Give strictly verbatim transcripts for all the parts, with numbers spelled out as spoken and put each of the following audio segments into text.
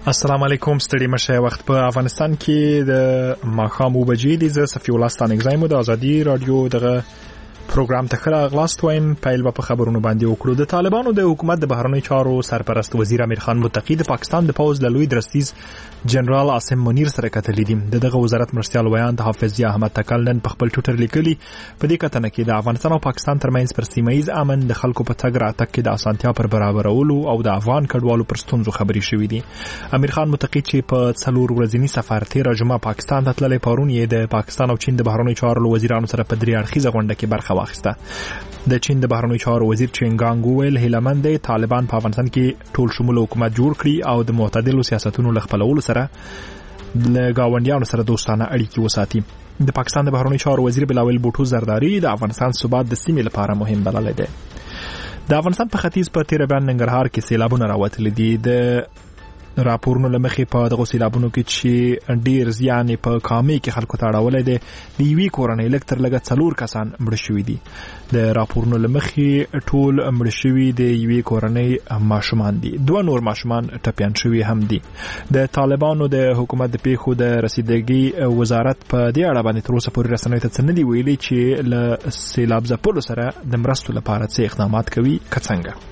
السلام علیکم. ستړي مشه. وخت په افغانستان کې د ماښام اوه بجې دي. زه صفي الله ستانګزایم د ازادي رادیو دغه پروګرام ته خره اغلاست وایم. پیل په خبرونو باندې وکړو. د طالبانو د حکومت د بهرنی چارو سرپرست وزیر امیر خان متقی د پاکستان د پوز له لوی درستیز جنرال عاصم منیر سره کتلې دي. دغه وزارت مرستيال ویان د حافظ احمد تکل نن په خپل ټوټر لیکلي په دې کتنه کې د افغانستان او پاکستان ترمنځ پر سیمه ایز امن د خلکو په تګ راتګ کې د اسانتیا پر برابرولو او د افغان کډوالو پر ستونزو خبري شوې دي. امیر خان متقی چې په څلور ورځنی سفر تیر جمعه پاکستان ته تللی، پرون یې د پاکستان او چین د بهرنی چارو وزیرانو سره په درې اړخیزه غونډه کې برخه واخیسته. د چین د بهرنی چارو وزیر چینګانګ ویل هیلمند دی طالبان په افغانستان کې ټول شمول حکومت جوړ کړي او د معتدلو سیاستونو لخپلولو سره د گاونډیانو سره دوستانه اړیکې وساتي. د پاکستان د بهرنی چارو وزیر بلاول بوټو زرداری د افغانستان ثبات د سیمې لپاره مهم بللی دی. د افغانستان په ختیځ په تیر بیان ننګرهار کې سیلابونه راوتلي دي. د راپورونو لمخې په دغه سیلابونو کې چې ډیر زیان په کامې کې خلکو ته اړولې دي. د یوې کورنۍ لږ تر لږه څلور کسان مړه شوي دي. د راپورونو لمخې ټول مړه شوي د یوې کورنۍ ماشومان دي. دوه نور ماشومان ټپیان شوي هم دي. د طالبانو د حکومت د پیښو د رسیدګۍ وزارت په دې اړه باندې تر اوسه پورې رسنیو ته څه نه دي ویلي چې له سیلاب ځپلو سره د مرستو لپاره څه اقدامات کوي که څنګه.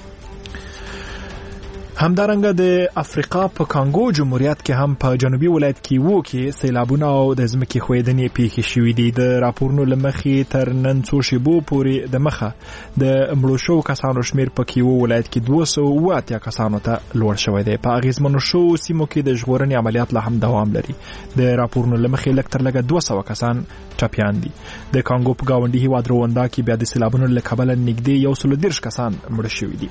همدارنګه د افریقا په کانګو جمهوریت کې هم په جنوبي ولایت کې وو کې سیلابونه او د ځمکې ښویدنې پیښې شوې دي. د راپورونو لمخې تر نن څو شیبو پورې د مخه د مړو شوو کسانو شمیر په کیوو ولایت کې دوه سوه اوه اتیا کسانو ته لوړ شوی دی. په اغیزمنو شوو سیمو کې د ژغورنې عملیات لا هم دوام لري. د راپورونو لمخې لږ تر لږه دوه سوه کسان ټپیان دي. د کانګو په ګاونډي هیواد رواندا کې بیا د سیلابونو له کبله نږدې یو سل دېرش کسان مړه شوي دي.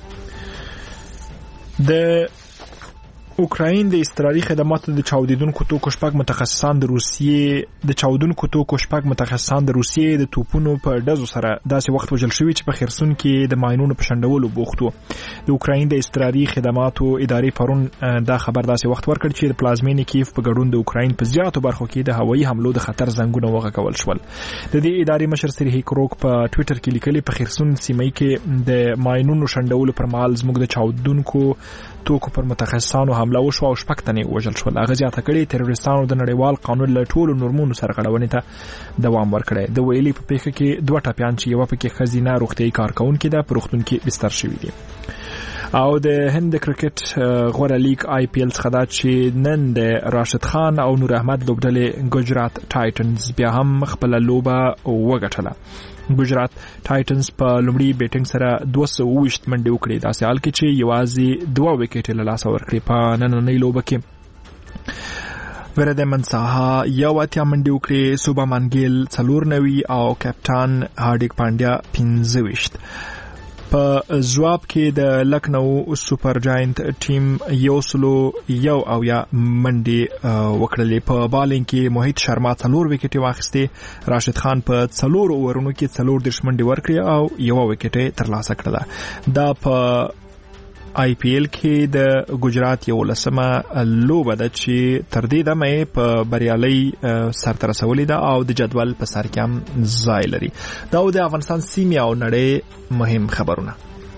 د اوکراین د استرالي خدماتو د چاودیدونکو توکو شپږ متخصصان د روسیې د چاودونکو توکو شپږ متخصصان د روسیې د توپونو په ډزو سره داسې وخت وژل شوي چې په خرسون کې د ماینونو په شنډولو بوخت وو. د اوکراین د استرالي خدماتو ادارې پرون دا خبر داسې وخت ورکړ چې د پلازمینې کیف په ګډون د اوکراین په زیاتو برخو کې د هوایي حملو د خطر زنګونه وغږول شول. د دې ادارې مشر سرهی کروک په ټوئیټر کې لیکلي په خرسون سیمه کې د ماینونو شنډولو پر مهال زموږ د چاودونکو توکو پر متخصصانو حمله وشوه او شپږ تنې وژل شول. هغه زیاته کړې تروریستانو د نړیوال قانون له ټولو نورمونو سره غړونې ته دوام ورکړی. د ویلي په پیښه کې دوه ټپیان چې یوه پکې ښځینه روغتیایي کارکوونکې ده په روغتون کې بستر شوي دي. او د هند د کرکټ غوره لیگ آی پی ایل څخه دا چې نن د راشد خان او نور احمد لوبډلې ګجرات ټایټنز بیا هم خپله لوبه وګټله. ګجرات ټایټنز په لومړي بیټینګ سره دوه سوه اووه ویشت منډې وکړې. داسې حال کې چې یوازې دوه وکټې له لاسه ورکړې. په نننۍ لوبه کې وردمن ساها یو اتیا منډې وکړې، سوبامان ګیل څلور نوي او کپټان هاردیک پانډیا پنځه ویشت. په ځواب کې د لکنو سوپر جاینت ټیم یو سلو یو او یا منډې وکړلې. په بالینګ کې موهیت شرما څلور وکټې واخیستې. راشد خان په څلور اورونو کې څلور دېرش منډې ورکړې او یوه وکټې ترلاسه کړله. دا په آی پی ایل کې د ګجرات یولسمه لوبه ده چې تر دې دمه یې په بریالۍ سرته رسولې ده او د جدول په سر کې هم ځای لري. دا د افغانستان سیمې او نړۍ مهم خبرونه.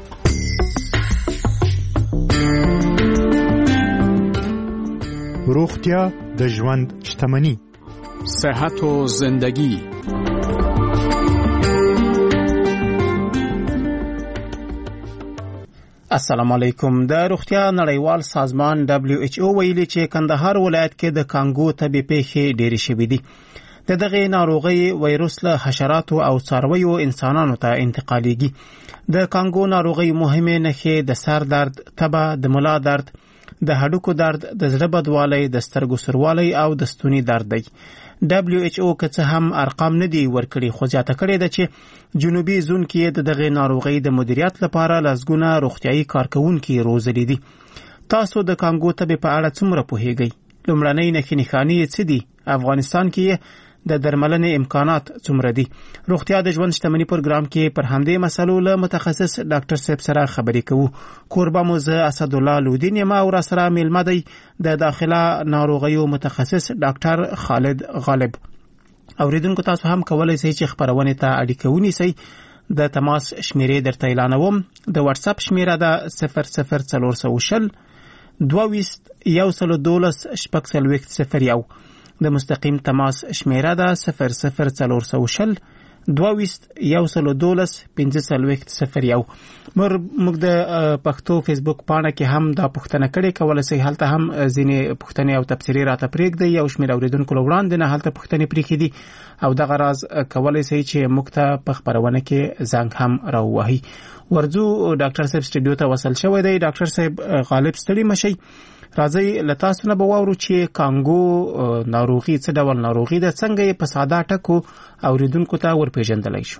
روغتیا د ژوند شتمني. صحت و زندگی. السلام علیکم. د روغتیا نړیوال سازمان دبلیو ایچ او ویلي چې کندهار ولایت کې د کانګو تبې پیښې ډېرې شوې دي. د دغې ناروغۍ وایروس له حشراتو او څارویو انسانانو ته انتقالیږي. د کانګو ناروغۍ مهمې نښې د سر درد، تبه، د ملا درد، د هډوکو درد، د زړه بدوالی، د سترګو سوروالی او د ستوني درد دی. دبلیو ایچ او که څه هم ارقام نه دي ورکړي، خو زیاته کړې ده چې جنوبي زون کې د دغې ناروغۍ د مدیریت لپاره لسګونه روغتیایي کارکوونکي روزلي دي. تاسو د کانګو تبې په اړه څومره پوهیږئ؟ لومړنۍ نښې نښانې څه دي؟ افغانستان کې د درملنې امکانات څومره دي؟ روغتیا د ژوند شتمني پروګرام کې پر همدې مسلو له متخصص ډاکټر صاحب سره خبرې کوو. کوربه مو زه اسدالله لودین یم او راسره میلمه دی د داخله ناروغیو متخصص ډاکټر خالد غالب. اوریدونکو تاسو هم کولای شئ چې خبرونه ته اړیکه ونیسئ. د تماس شمیرې درته اعلانوم. د واتس اپ شمیره ده صفر صفر څلور سوه شل دوه ویست یو سلو دولس شپږ څلوېښت صفر یو. د مستقیم تماس شمیره ده صفر صفر څلور سوه شل دوه ویست یو سلو دولس پنځه څلوېښت صفر یو. موږ د پښتو فیسبوک پاڼه کې هم دا پوښتنه کړې، کولی شئ هلته هم ځینې پوښتنې او تبصرې راته پرېږدئ. یو شمېر اورېدونکو له وړاندې نه هلته پوښتنې پرېښې دي او دغه راز کولی شئ چې موږ ته په خپرونه کې زنګ هم راووهئ. ورځو ډاکټر صاحب سټوډیو ته وصل شوی دی. ډاکټر صاحب غالب ستړي مشئ، راځئ له تاسو نه به واورو چې کانګو ناروغي څه ډول ناروغي ده، څنګه یې په ساده ټکو اوریدونکو ته ورپېژندلی شو.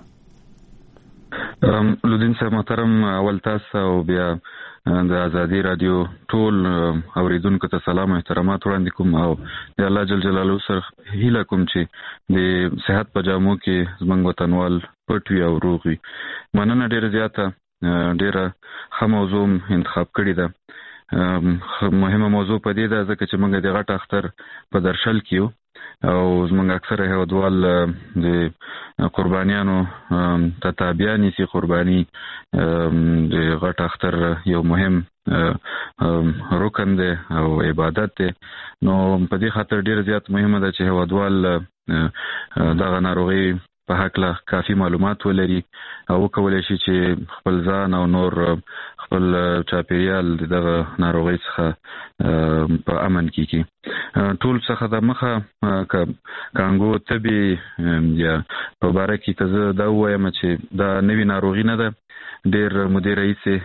لودین صاحب محترم، اول تاسو او بیا د ازادي رادیو ټول اوریدونکو ته سلام او احترامات وړاندې کوم او د الله جل جلاله سره هیله کوم چې د صحت په جامو کې زموږ وطنوال پټ وي او روغ وي. مننه ډېره زیاته، ډېره ښه موضوع انتخاب کړې ده. مهمه موضوع په دې ده ځکه چې موږ د غټ اختر په درشل کې یو او زموږ اکثره هیوادوال د قربانیانو ته تابع نیسي. قرباني د غټ اختر یو مهم رکن دی او عبادت دی، نو په دې خاطر ډېر زیات مهمه ده چې هیوادوال دغه ناروغي په هکله کافي معلومات ولري او وکولی شي چې خپل ځان او نور خپل چاپیریال دغه ناروغۍ څخه په امن کې کړي. ټول څخه د مخه کانګو تبې یا په باره کې که زه دا ووایم چې دا نوې ناروغي نه ده، ډېر مودې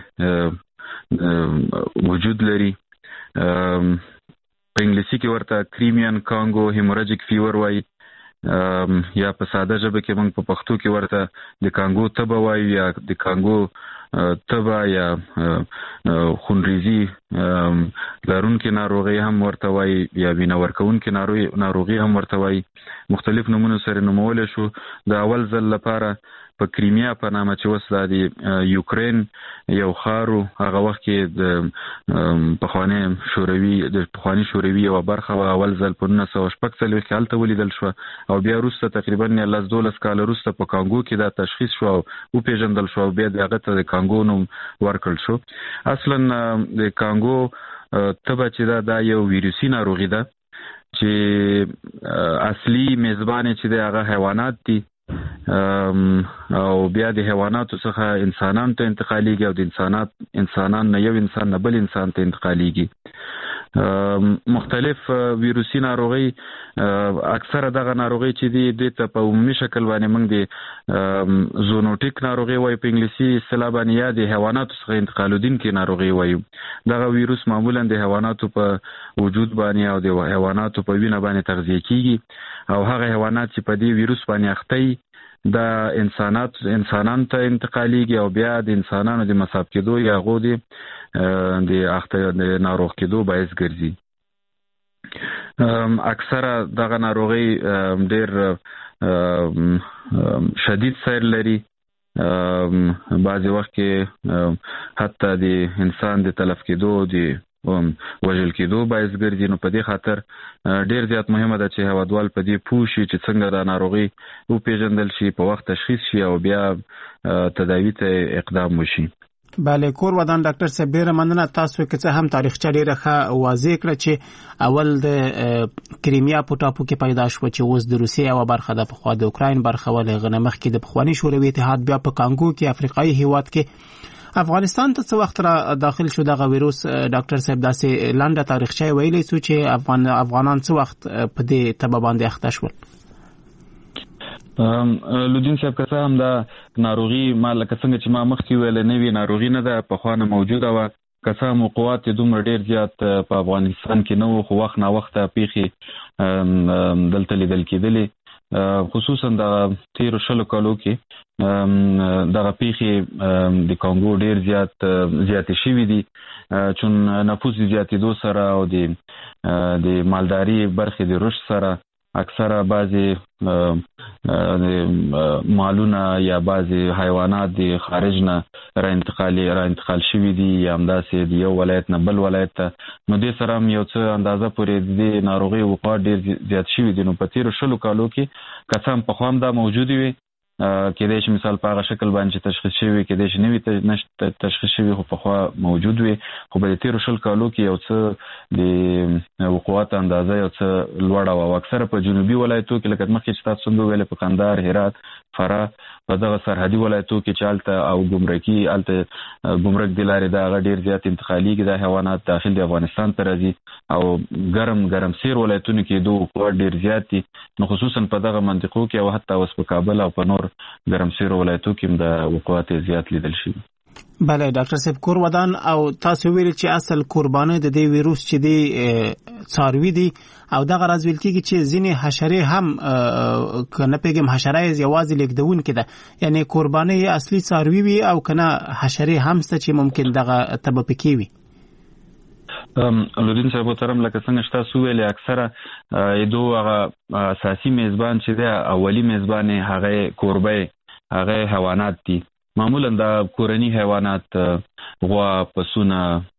راهیسې وجود لري. په انګلیسي کې ورته کریمیان کانګو هیموراجیک فیور وایي، یا په ساده ژبه کې موږ په پښتو کې ورته د کانګو تبه وایو یا د کانګو تبه یا خونریزي لرونکې ناروغي هم ورته وایي یا وینه ورکوونکې ناروغي هم ورته وایي. مختلف نومونو سره نومولی شو. د اول ځل لپاره په کریمیا په نامه چې اوس دا د یوکرین یو ښار و، هغه وخت کې د پخواني شوروي د پخواني شوروي یوه برخه وه. اول ځل په نولس سوه شپږ څلوېښت کې هلته ولیدل شوه او بیا وروسته تقریبا لس دولس کاله وروسته په کانګو کې دا تشخیص شو او وپېژندل شو او بیا د هغه ته د کانګو نوم ورکړل شو. اصلا د کانګو تبه چې دا دا یو ویروسي ناروغي ده چې اصلي میزبان چې دی هغه حیوانات دي او بیا د حیواناتو څخه انسانانو ته انتقالیږي او د انسانات انسانان نه یو انسان نه بل انسان ته انتقالیږي. مختلف ویروسي ناروغي، اکثره دغه ناروغي چې دي دې ته په عمومي شکل باندې موږ د زونوټیک ناروغي وایو په انګلیسي اصطلاح باندې، یا د حیواناتو څخه انتقالېدونکې ناروغي وایو. دغه ویروس معمولا د حیواناتو په وجود باندې او د حیواناتو په وینه باندې تغذیه کیږي او هغه حیوانات چې په دې ویروس باندې اخته وي دا انسانات انسانانو ته انتقالیږي او بیا د انسانانو د مصاب کېدو یا هغو د د اخته د ناروغ کېدو باعث ګرځي. اکثره دغه ناروغي ډېر شدید سیر لري، بعضې وخت کې حتی د انسان د تلف کېدو د وژل کېدو باعث ګرځي. نو په دې خاطر ډېر زیات مهمه ده چې هیوادوال په دې پوه شي چې څنګه دا ناروغي وپېژندل شي، په وخت تشخیص شي او بیا تداوي ته اقدام وشي. بله کور ودان ډاکټر صاحب ډیره مننه. تاسو که څه هم تاریخچه ډیره ښه واضح کړه چې اول د کریمیا په ټاپو کې پیدا شو چې اوس د روسیې یوه برخه ده، پخوا د اوکراین برخه وه، له هغه نه مخکې د پخواني شوروي اتحاد، بیا په کانګو کې افریقایي هیواد کې. افغانستان ته څه وخت را داخل شو دغه ویروس ډاکټر صاحب؟ داسې لنډه تاریخچه ویلی شو چې افغان افغانان څه وخت په دې تبه باندې اخته شول؟ لودین صاحب که څه هم دا ناروغي ما لکه څنګه چې ما مخکې ویله نوې ناروغي نه ده، پخوا نه موجوده وه. که څه هم وقوعات یې دومره ډېر زیات په افغانستان کې نه وو، خو وخت ناوخته پیښې دلته لیدل کېدلې. خصوصا د تیرو شلو کالو کې دغه پیښې د کانګو ډېر زیات زیاتې شوي دي، چون نفوس زیاتېدو سره او د مالداري برخې د رشد سره اکثره بعضې مالونه یا بعضې حیوانات د خارج نه را انتقال را انتقال شوي دي یا همداسې د یو ولایت نه بل ولایت ته. نو دې سره هم یو څه اندازه پورې د دې ناروغۍ وقوعات ډېر زیات شوي دي. نو په تېرو شلو کالو کې که څه هم پخوا هم دا موجودې وي، کېدای شي مثال په هغه شکل باندې تشخیص شوی کېدای شي نوی نشته تشخیص شوی خو پخوا موجود وي خو په تیرو شل کالو کې یو څه د وقوعات اندازه یو څه لوړه وه او اکثره په جنوبي ولایتو کې لکه مخکې چې تاسو څنګه ویلې په قندهار هرات فراه په دغه سرحدي ولایتو کې چې هلته او ګمرکي هلته ګمرک د لارې د هغه ډېر زیات انتقالېږي دا حیوانات داخل د افغانستان ته راځي او ګرم ګرم سیر ولایتونو کې د وقوعات ډېر زیات دي نو خصوصا په دغه منطقو کې او حتی اوس په کابل او په نور ګرم سیر ولایتو کې د وقوعات زیات لیدل شوي. بله ډاکټر صاحب کور ودان او تاسو ویل چې اصل قرباني د دې ویروس چې دی څاروي دي او دغه راز ویل کېږي چې ځینې حشرې هم کنه پیغام حشرې یوازې لیکدون کې ده یعنی قرباني اصلي څاروي وي او کنه حشرې هم ست چې ممکن دغه تبه پکې وي. لودین صاحب محترم لکه څنګه چې تاسو ویلې اکثره ایدو هغه اساسي میزبان چې دی اولی میزبان هغه کوربه هغه حیوانات دي معمولا دا کورنی حیوانات غوا پسونه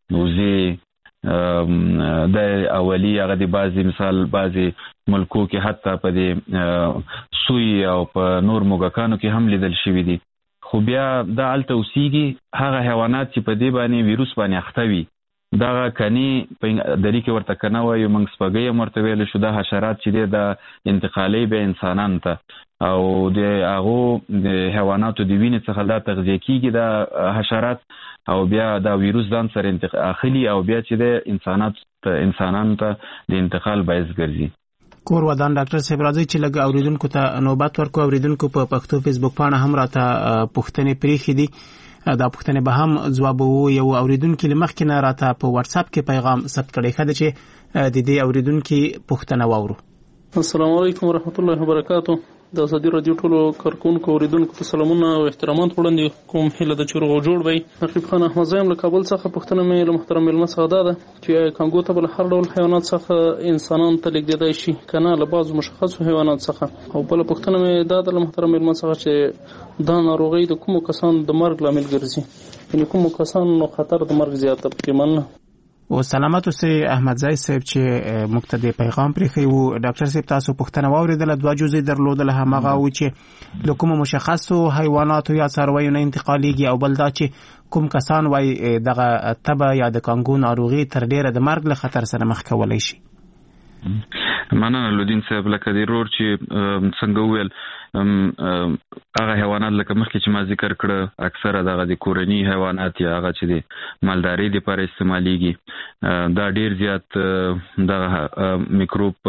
وزې د اولی هغه د بعضی مثال بعضی ملکو کې حتی په دې سوی او په نور موږکانو کې هم لیدل شوي دي خو بیا دا هلته اوسیږي هغه حیوانات چې په دې باندې ویروس باندې اخته وي دغه کني په دری کې ورته کنه وایو موږ سپګۍ هم ورته ویل شو دا حشرات چې دی د انتقالي به انسانانو ته او د هغو د حیواناتو د وینې څخه دا تغذیه کېږي دا حشرات او بیا دا ویروس ځان سره اخلي او بیا چې د انسانات انسانانو ته د انتقال باعث ګرځي. کور ودان ډاکټر صاحب راځي چې لږ اوریدونکو ته نوبت ورکو اوریدونکو په پښتو فیسبوک پاڼه هم راته پوښتنې پریښې دي دا پوښتنه به هم ځواب وو یو اوریدونکو لمخکې نه راته په واتس اپ کې پیغام ثبت کړی خده چې د دې اوریدونکو پوښتنه واورو. السلام علیکم ورحمت الله وبرکاتہ. د ازادي رادیو ټولو کارکونکو اوریدونکو ته سلامونه او احترامات وړاندې کوم. هیله د چروغ جوړ وي. نقیب خان احمد زایم له کابل څخه پوښتنه مې له محترم ملما څخه ده چې کانګو ته بل هر ډول حیوانات څخه انسانان ته لیږدای شي کنه له بعضو مشخصو حیوانات څخه او بل پوښتنه مې دا د محترم ملما څخه چې دا ناروغي د کومو کسانو د مرګ لامل ګرځي یعنی کومو کسانو خطر د مرګ زیات پکې مننه. او سلامت اوسئ احمد زای صاحب چې مقتدی پیغام پرې خو ډاکټر صاحب تاسو پوښتنه واوریدل دوه جزئی درلودل هغه او چې د کوم مشخصو حیواناتو یا څارویو نه انتقالیږي او بل دا چې کوم کسان وای دغه تبه یا د کانګو ناروغي تر ډیره د مرګ له خطر سره مخ کولای شي. مننه لودین صاحب لکه د رور چې څنګه ویل هغه حیوانات لکه مخکې چې ما ذکر کړه اکثره دغه د کورنی حیوانات یا هغه چې د مالداري لپاره استعمالیږي دا ډیر زیات دغه میکروب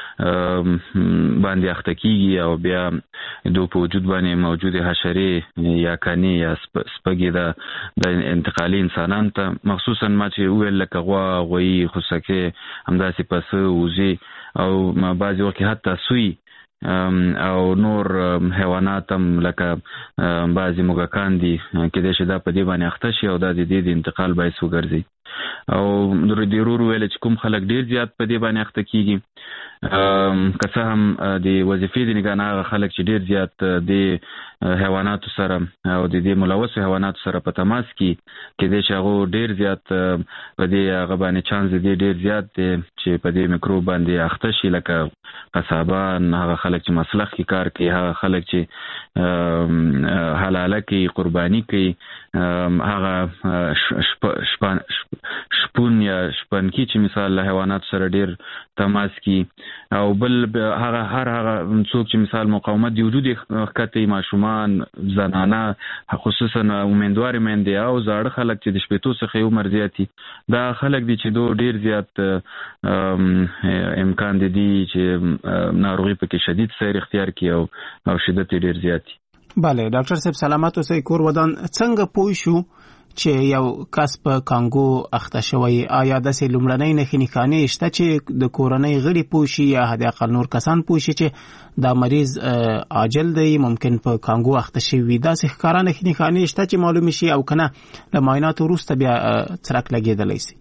باندې اخته کیږي او بیا د په وجود باندې موجوده حشرې یا کني یا سپګي د انتقالي انسانانو ته مخصوصا ما چې ویل لکه غوا غوي خوسکه همداسې پس وزي او ما بعضی وخت حتی سوی او نور حیوانات هم لکه بعضی موږکان دي کېدای شي دا په دې باندې اخته شي او دا د دې د انتقال باعث وګرځي او د ضرور ویل چې کوم خلک ډیر زیات په دې باندې اخته کیږي که څه هم د وظیفې د نگاه نه هغه خلک چې ډیر زیات د حیواناتو سره او د دې ملوث حیواناتو سره په تماس کې کېدای شي هغه ډیر زیات په دې هغه باندې چانس دی ډیر زیات دی چې په دې میکروب باندې اخته شي لکه قصابان هغه خلک چې مسلخ کې کار کوي هغه خلک چې حلاله کوي قرباني کوي هغه شپون شپون یا شپنکی چې مثال له حیوانات سره ډیر تماس کی او بل هغه هر هغه څوک چې مثال مقاومت دی وجود خکته ماشومان زنانه خصوصا امیندوار مېندې او زاړه خلک چې د شپېتو څخه عمر زیاتی دا خلک دي چې دو ډیر زیات امکان دي چې ناروغي پکې شدید سیر اختیار کی او او شدت ډیر زیاتی. بله ډاکټر صاحب سلامت اوسئ کور ودان څنګه پوه شو چې یو کس په کانګو اخته شوی آیا داسې لومړنۍ نښې نښانې شته چې د کورنۍ غړي پوه شي یا حد اقل نور کسان پوه شي چې دا مریض عاجل دی ممکن په کانګو اخته شوی داسې ښکاره نښې نښانې شته چې معلوم شي او کنه له معایناتو وروسته بیا څرک لګېدلی شي؟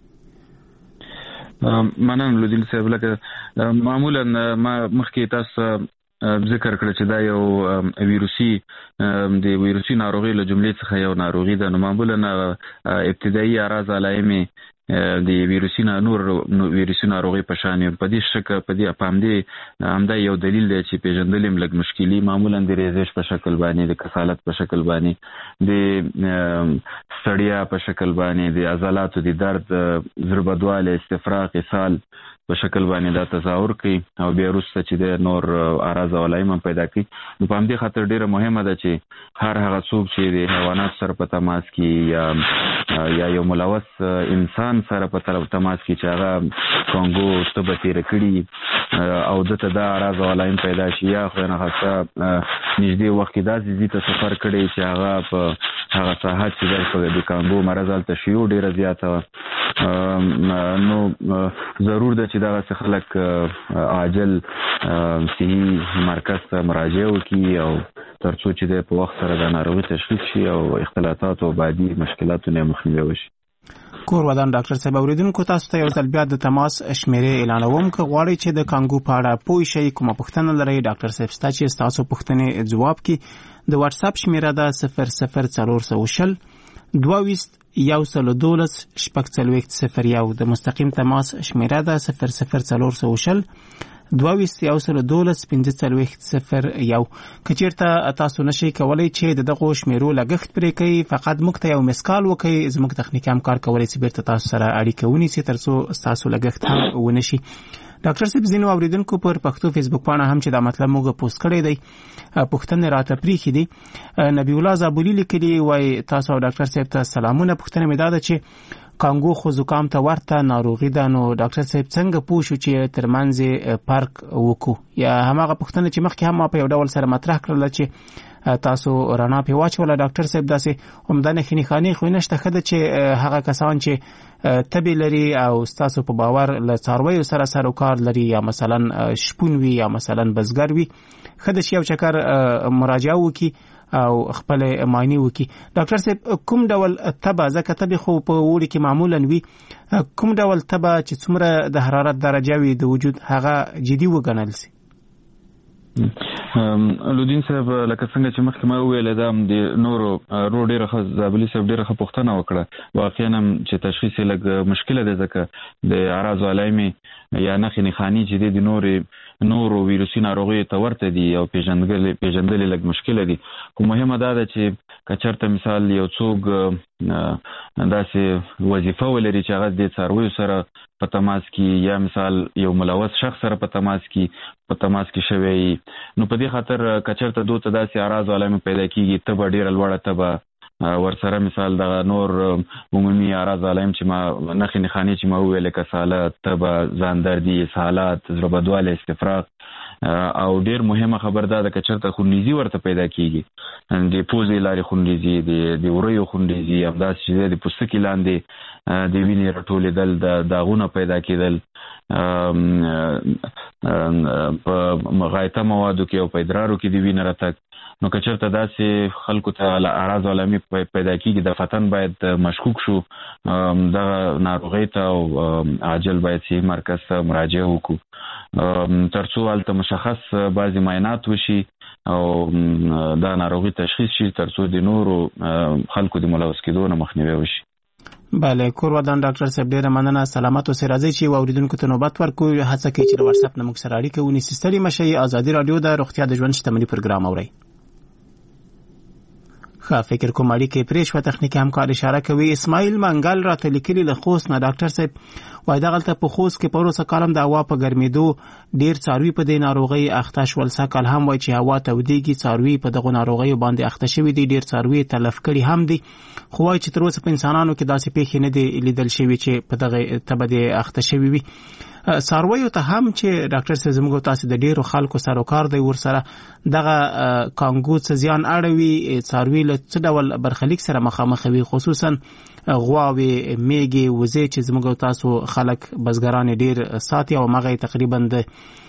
مننه لودین صاحب لکه معمولا ما مخکې تاسو ذکر کړ چې دا یو ویروسي د ویروسي ناروغي له جملې څخه یو ناروغي ده نو معمولا ابتدایي اعراض علائم د ویروسي نور ویروسي ناروغي په شان په دې شکه په دې اپامدې همدا یو دلیل دی چې پیژندل هم لږ مشکلي معمولا د ریزش په شکل باندې د کسالت په شکل باندې د ستړیا په شکل باندې د عضلاتو د درد ضربدواله استفراغ اسهال په شکل باندې دا تظاهر کوي او بیا وروسته چې د نور اعراض او علائم پیدا کوي. نو په همدې خاطر ډیره مهمه ده چې هر هغه څوک چې د حیوانات سره په تماس کې یا یا یو ملوث انسان سره په تماس کې چې هغه کانګو تبه تیر کړي او دته دا اعراض او علائم پیدا شي یا خو نه خاصه نږدې وخت کې داسې دي ته سفر کړي چې هغه په هغه ساحات چې د کانګو مرض هلته شیوع ډیره زیاته نو ضرور ده چې دا خلک عاجل صحي مرکز ته مراجعه وکړي او ترڅو چې د په وخت سره د ناروغي تشخیص شي او اختلالات او بعدي مشکلاتو نه مخنیوي وشي. کور ودان ډاکټر صاحب اوریدونکو تاسو ته یو ځل بیا د تماس شمیرې اعلانوم که غواړئ چې د کانګو په اړه پوه شئ کومه پوښتنه لرئ ډاکټر صاحب ستا چې ستاسو پوښتنې ځواب کړي د واتس اپ شمیره ده صفر صفر څلور سوه شل دوه ویشت یو سل دولس شپږ څلوېښت صفر یو د مستقیم تماس شمیره ده صفر صفر څلور سوه شل دوه ویشت یو سل دولس پنځه څلوېښت صفر یو. که چېرته تاسو نشئ کولی چې د دغو شمیرو لګښت پرې کوئ فقط موږ ته یو مسکال وکړئ زموږ تخنیکي همکار کولی چې بیرته تاسو سره اړیکه ونیسي تر څو ستاسو لګښت هم ونه شي. ډاکټر صاحب ځینو اوریدونکو پر پښتو فیسبوک پاڼه هم چې دا مطلب موږ پوسټ کړی دی پوښتنې راته پریښي دي. نبی الله زابولي لیکلي وایي تاسو او ډاکټر صاحب ته سلامونه. پوښتنه مې دا ده چې کانګو خو زکام ته ورته ناروغي ده نو ډاکټر صاحب څنګه پوه شو چې ترمنځ فرق وکړو یا هماغه پوښتنه چې مخکې هم ما په یو ډول سره مطرح کړله چې تاسو رڼا پې واچوله ډاکټر صاحب داسې عمده نښې نښانې خو نشته ښه ده چې هغه کسان چې تبې لري او ستاسو په باور له څارویو سره سر و کار لري یا مثلا شپون وي یا مثلا بزګر وي ښه ده چې یو چکر مراجعه وکړي او خپل معاینه وکړي. ډاکټر صاحب کوم ډول تبه ځکه تبې خو په اوړي کې معمولا وي کوم ډول تبه چې څومره د حرارت درجه وي د وجود هغه جدي وګڼل شي؟ لودین صاحب لکه څنګه چې مخکې ما وویل دا د نورو رو ډېره ښه زابلي صاحب ډېره ښه پوښتنه وکړه. واقعا هم چې تشخیص یې لږ مشکله دی ځکه د اعراض او علایمې یا نښې نښانې چې دی د نورې نورو ویروسي ناروغیو ته ورته دي او پیژندل پیژندل لږ مشکله دي. خو مهمه دا ده چې که چېرته مثال یو څوک داسې وظیفه ولري چې هغه د څارویو سره په تماس کې یا مثال یو ملوث شخص سره په تماس کې په تماس کې شوی نو په دې خاطر که چېرته دوی ته داسې اعراض او علایمې پیدا کېږي تبه ډېره لوړه تبه ورسره مثال دغه نور عمومي اعراض علائم چې ما نښې نښانې چې ما وویلې کسالت تبه ځان دردي اسهالات زړه بدوالی استفراغ او ډیر مهمه خبر ده چې چېرته خونریزي ورته پیدا کیږي د پوزې لارې خونریزي د وریو خونریزي همداسې چې د پوستکي لاندې د وینې راټولېدل د داغونه پیدا کېدل په غایطه موادو کې او په ادرارو کې د وینې راتګ نو که چېرته داسې خلکو ته اعراض او علامې پیدا کېږي د فتن باید مشکوک شو دغه ناروغۍ ته او عاجل باید صحي مرکز ته مراجعه وکړو تر څو هلته مشخص بعضې معاینات وشي او دا ناروغي تشخیص شي تر څو د نورو خلکو د ملوث کېدو نه مخنیوی وشي. بله کور ودان ډاکټر صاحب ډیره مننه سلامت اوسئ. راځئ چې واوریدونکو ته نوبت ورکړو هڅه کوي چې د واتس اپ نه موږ سره اړیکه ونیسي. ستړي مه شئ ازادي راډیو د روغتیا د ژوند شتمني پروګرام اورئ. ښه فکر کوم اړیکې پرې شوه تخنیکي همکار اشاره کوي. اسماعیل منګل راته لیکلي له خوست نه ډاکټر صاحب وایي دغلته په خوست کې په وروسته کال هم د هوا په ګرمېدو ډېر څاروي په دې ناروغۍ اخته شول. سږ کال هم وایي چې هوا تودېږي څاروي په دغو ناروغیو باندې اخته شوي دي ډېر څاروي تلف کړي هم دي خو وایي چې تر اوسه په انسانانو کې داسې پیښې نه دي لیدل شوي چې په دغه تبه دې اخته شوي وي. څارویو ته هم چې ډاکټر صاحب زموږ تاسو د ډیرو خلکو سره کار دی ورسره دغه کانګو څه زیان اړوي څاروي له څه ډول برخلیک سره مخامخ وي خصوصا غواوې میږي وزې چې زموږ تاسو خلک بزګران ډیر ساتي او مغه تقریبا د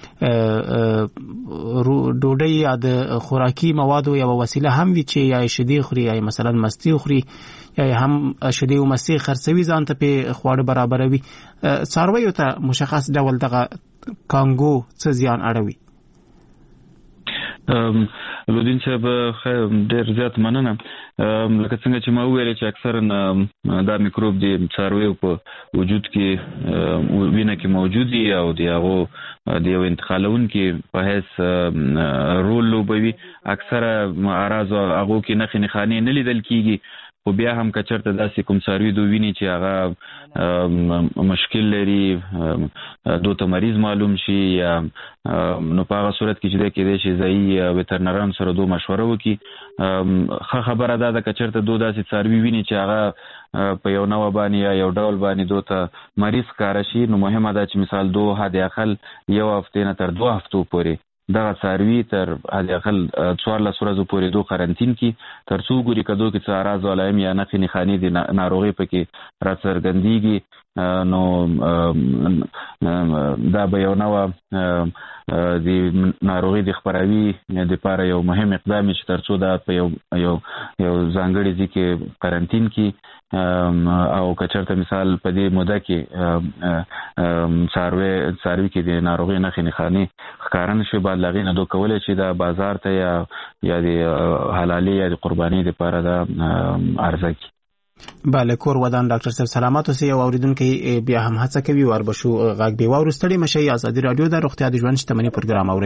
ډوډۍ یا د خوراکي موادو یو وسیله هم وي چې یا شیدې خوري یا مثلا مستي خوري یا هم شیدې او مستي خرڅوي ځان ته په خواړه برابروي. څارویو ته مشخص ډول دغه کانګو څه زیان اړوي؟ لودین صاحب ډېر زیات مننه. لکه څنګه چې ما وویل چې اکثرا دا میکروب د څارویو په وجود کې وینه کې موجود دي او د هغو د یو انتقالونکي په حیث رول لوبوي. اکثره اعراض هغو کې نښې نښانې نه لیدل کېږي، خو بیا هم که چېرته داسې کوم څاروي دو ویني چې هغه مشکل لري، دو ته مریض معلوم شي، یا نو په هغه صورت کې چې دی کېدای شي ځایي ویترنرانو سره دو مشوره وکړي. ښه خبره دا ده که چېرته دو داسې څاروي ویني چې هغه په یو نوع باندې یا یو ډول باندې دو ته مریض ښکاره شي، نو مهمه ده چې مثال دو حد اقل یو هفتې نه تر دوه هفتو پورې دغه څاروي تر حد اقل څوارلس ورځو پورې دو قرنطین کی تر څو ګوري که دو کې څه اعراض او علائم یا نښې نښانې د ناروغۍ پکې راڅرګندېږي، نو دا به یو نوع د ناروغۍ د خپراوي دپاره یو مهم اقدام چې تر څو دا په یو یو یو ځانګړي ځای کې قرنطین کی، او که چېرته مثال په دې موده کې څاروي څاروي کې د ناروغۍ نښې نښانې ښکاره نه شي، باید له هغې نه دو کولی چې دا بازار ته یا یا د حلالۍ یا د قربانۍ دپاره دا عرضه کړي. بله، کور ودان ډاکټر صاحب سلامات اوسئ. یو اورېدونکی بیا هم هڅه کوي وربشو غږ بې واورو. ستړي مه شئ، ازادي راډیو د روغتیا د ژوند شتمني پروګرام اورئ.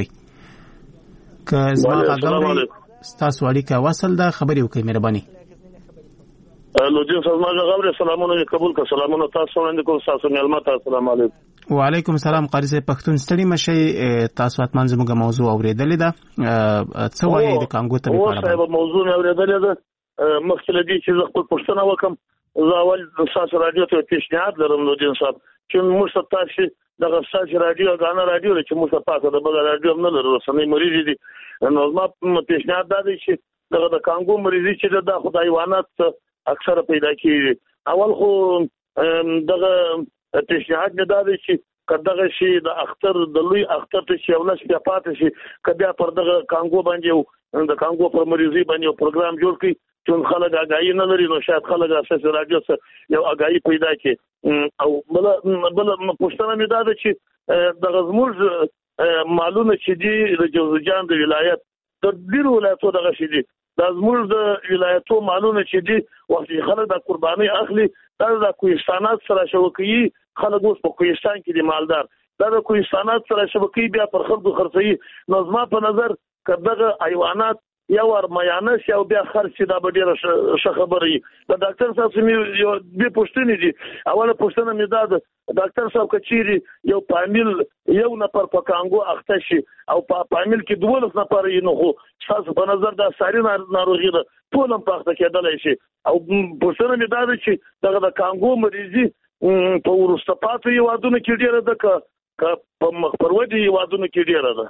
که زما غږ اورئ ستاسو اړیکه وصل ده، خبرې وکړئ مهرباني. لودین صاحب ما غږ اورئ، سلامونه قبول کړه. سلامونه تاسو وړاندې کوم، تاسو مېلمه ته السلام علیکم. وعلیکم السلام. قاری صاحب پښتون ستړي مه شئ، تاسو حتما زموږ موضوع اورېدلې ده. څه وایي د کانګو تبې په اړه؟ صاحب موضوع مې اورېدلې ده. مخکې له دې چې زه خپل پوښتنه وکړم، زه اول ستاسو راډیو ته پیشنهاد لرم لودین صاحب چې موږ ته تاسو دغه ستاسو راډیو غانا راډیو چې موږ ته پاتې د بل راډیو هم نه لرو، رسنۍ مریض دي. نو زما پیشنهاد دا دی چې دغه د کانګو مریضي چې دا خو د حیوانات اکثره پیدا کیږي. اول خو دغه پیشنهاد مې دا دی چې کداغه شي د اختر د لوی اختر ته چې ولس بیا پاتې شي، کبیا پر دغه کانګو باندې د کانګو پر مریضي باندې یو پروګرام جوړ کړي چې خلک اگاهي نه لري، نو شاید خلک اساس راډیو سره یو اگاهي پیدا کړي. او بل بل پوښتنه مې دا ده چې دغه زموږ معلومه چې دي د جوزجان د ولایت د ډیرو ولایتو دغه شي دي، دا زموږ د ولایتو معلومه چې دي وخت خلک د قرباني اخلي، دا د کوهستانات سره شوکي، خلک اوس په کوهستان کې دي مالدار، دا د کوهستانات سره شوکي بیا پر خلکو خرڅي. نو زما په نظر کداغه حیوانات یا ور میانه شي او بیا خرڅ دا به ډیره ښه خبره وي. د ډاکټر صاحب سمې یو دې پوښتنې دي. اوله پوښتنه مې دا ده، ډاکټر صاحب کچيري یو پامل یو نفر په کانګو اخته شي او په پامل کې دولس نفر یې، نو خو تاسو په نظر دا ساري ناروغي ده، ټول هم په اخته کېدلی شي. او پوښتنه مې دا ده چې دغه د کانګو مریضي په وروسته پاتې هېوادونو کې ډیره ده که په مخ پر ودې هېوادونو کې ډیره ده؟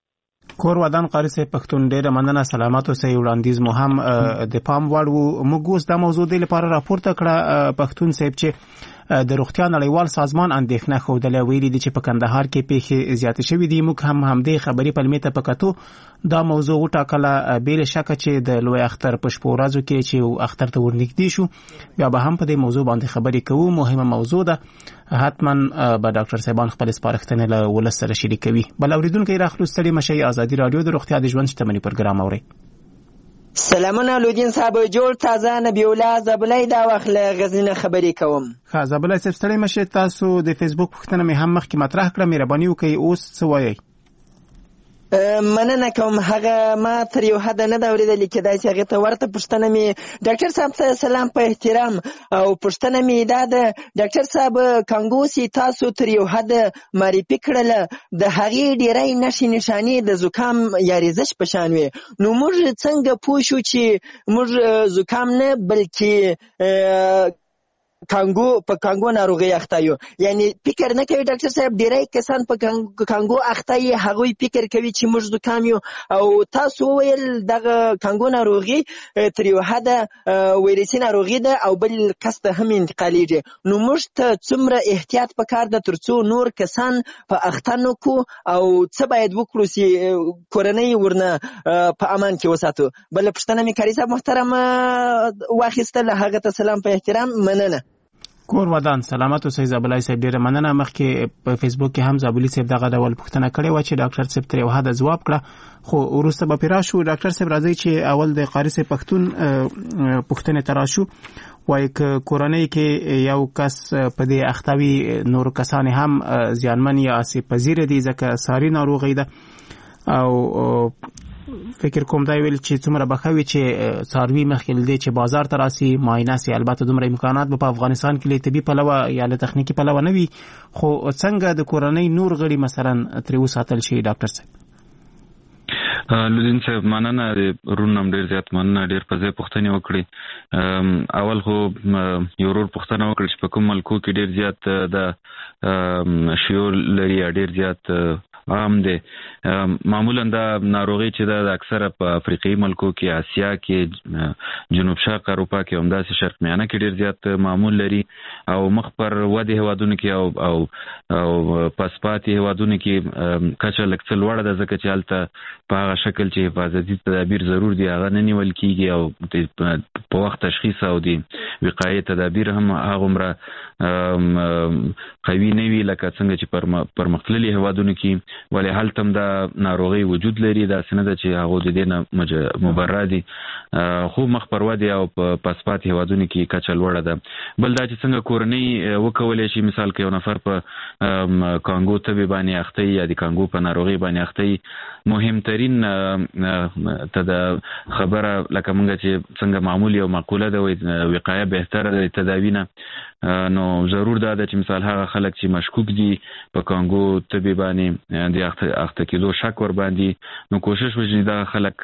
کور ودان قاری صاحب پښتون ډیره مننه، سلامات اوسئ. وړاندیز مو هم د پام وړ و. موږ اوس دا موضوع د لپاره راپورته کړه پښتون صاحب چې د روغتیا نړیوال سازمان اندېښنه ښودله، ویلي دي چې په کندهار کې پیښې زیاتې شوې دي. موږ هم همدې خبرې پلمې ته په کتو دا موضوع وټاکله، بې له شکه چې د لوی اختر په شپو ورځو کې چې اختر ته ورنږدې شو بیا به هم په دې موضوع باندې خبرې کوو. مهمه موضوع ده، حتما به ډاکټر صاحبان خپل سپارښتنې له ولس سره شریکوي. بل اورېدونکی راخلو، ستړي مه شئ، ازادي راډیو د روغتیا د ژوند شتمني پروګرام اورئ. سلامونه لودین صاحب، جوړ تازه نبی الله زبلای دا وخت له غزنه خبرې کوم. ښه زبلای صاحب ستړي مه شئ، تاسو د فیسبوک پوښتنه مې هم مخکې مطرح کړه، مهرباني وکړئ اوس څه وایئ؟ مننه کوم. هغه ما تر یو حد نه دا اورېدلې کېدای چې هغې ته ورته پوښتنه مې ډاکټر صاحب ته سلام په احترام او پوښتنه مې دا ده ډاکټر صاحب کانګو چې تاسو تر یو حد معرفي کړله د هغې ډېری نښې نښانې د زکام یا ریزش په شان وې، نو موږ څنګه پوه شو چې موږ زکام نه بلکې کانګو په کانګو ناروغي اخته یو؟ یعنی فکر نه کوي ډاکټر صاحب ډیری کسان په کانګو اخته یې هغوی فکر کوي چې موږ زکام یو، او تاسو وویل دغه کانګو ناروغي تر یو حده ویروسي ناروغي ده او بل کس ته هم انتقالیږي، نو موږ ته څومره احتیاط پکار ده تر څو نور کسان په اخته نه کړو او څه باید وکړو چې کورنۍ ورنه په امان کې وساتو؟ بله پوښتنه مې کاري صاحب محترم واخیستله، هغه ته سلام په احترام. مننه. کور ودان سلامت اوسئ زابلای صاحب، ډیره مننه. مخکې په فیسبوک کې هم زابلی صاحب دغه ډول پوښتنه کړې و چې ډاکټر صاحب تر یو حد ځواب کړه، خو وروسته به پرې راشو. ډاکټر صاحب راځي چې اول د قاری صاحب پښتون پوښتنې ته راشو. وایي که کورنۍ کې یو کس په دې اخته وي نور کسان هم زیانمن یا آسیب پذیر دي ځکه ساري ناروغي ده، او فکر کوم دا ویل چې څومره بخوي چې څاروي مخکې دی چې بازار ته راسي معاینه سي. البته دومره امکانات په افغانستان کې له طبي پلوه یا له تخنیکی پلوه نه وي، خو څنګه د کورنۍ نور غړي مثلا ترې وساتل شي ډاکټر صاحب؟ لودین صاحب مننه، رونم ډیر زیات مننه، ډیر په ځای پوښتنه وکړي. اول خو یو ورور پوښتنه وکړي چې په کوم ملکو کې ډیر زیات د شیول لري، ډیر زیات عام دي. معمولا دا ناروغي چې دا اکثره په افریقایي ملکو کې، آسیا کې، جنوب شرق اروپا کې، همداسې شرق میانه کې ډیر زیات معمول لري، او مخ پر ودې هوادونو کې او او او پاسپاتي هوادونو کې کچه لکه لوړه ده، ځکه چې هلته په هغه شکل چې حفاظتي تدابیر ضرور دي هغه نه نیول کیږي، او په وخت تشخیص او د وقایې تدابیر هم هغومره قوي نه وي لکه څنګه چې پرمختللي هوادونو کې. ولې هلته هم دا ناروغي وجود لري، داسې نه ده چې هغه د دې نه مبرا دي، خو مخ پر ودې او په پاسپاتي هوادونو کې کچه لوړه ده. بل دا چې څنګه کورنۍ وکولی شي، مثال که یو نفر په کانګو تبې باندې اخته یا د کانګو په ناروغي باندې اخته، مهمترین ته د خبره لکه مونږ چې څنګه معمولی او معقوله ده، وقایه بهتره ده تداوی نه. نو ضرور دا ده چې مثال هغه خلک چې مشکوک دي په کانګو تبې باندې د اخته کېدو شک ور باندې، نو کوشش وشي دا خلک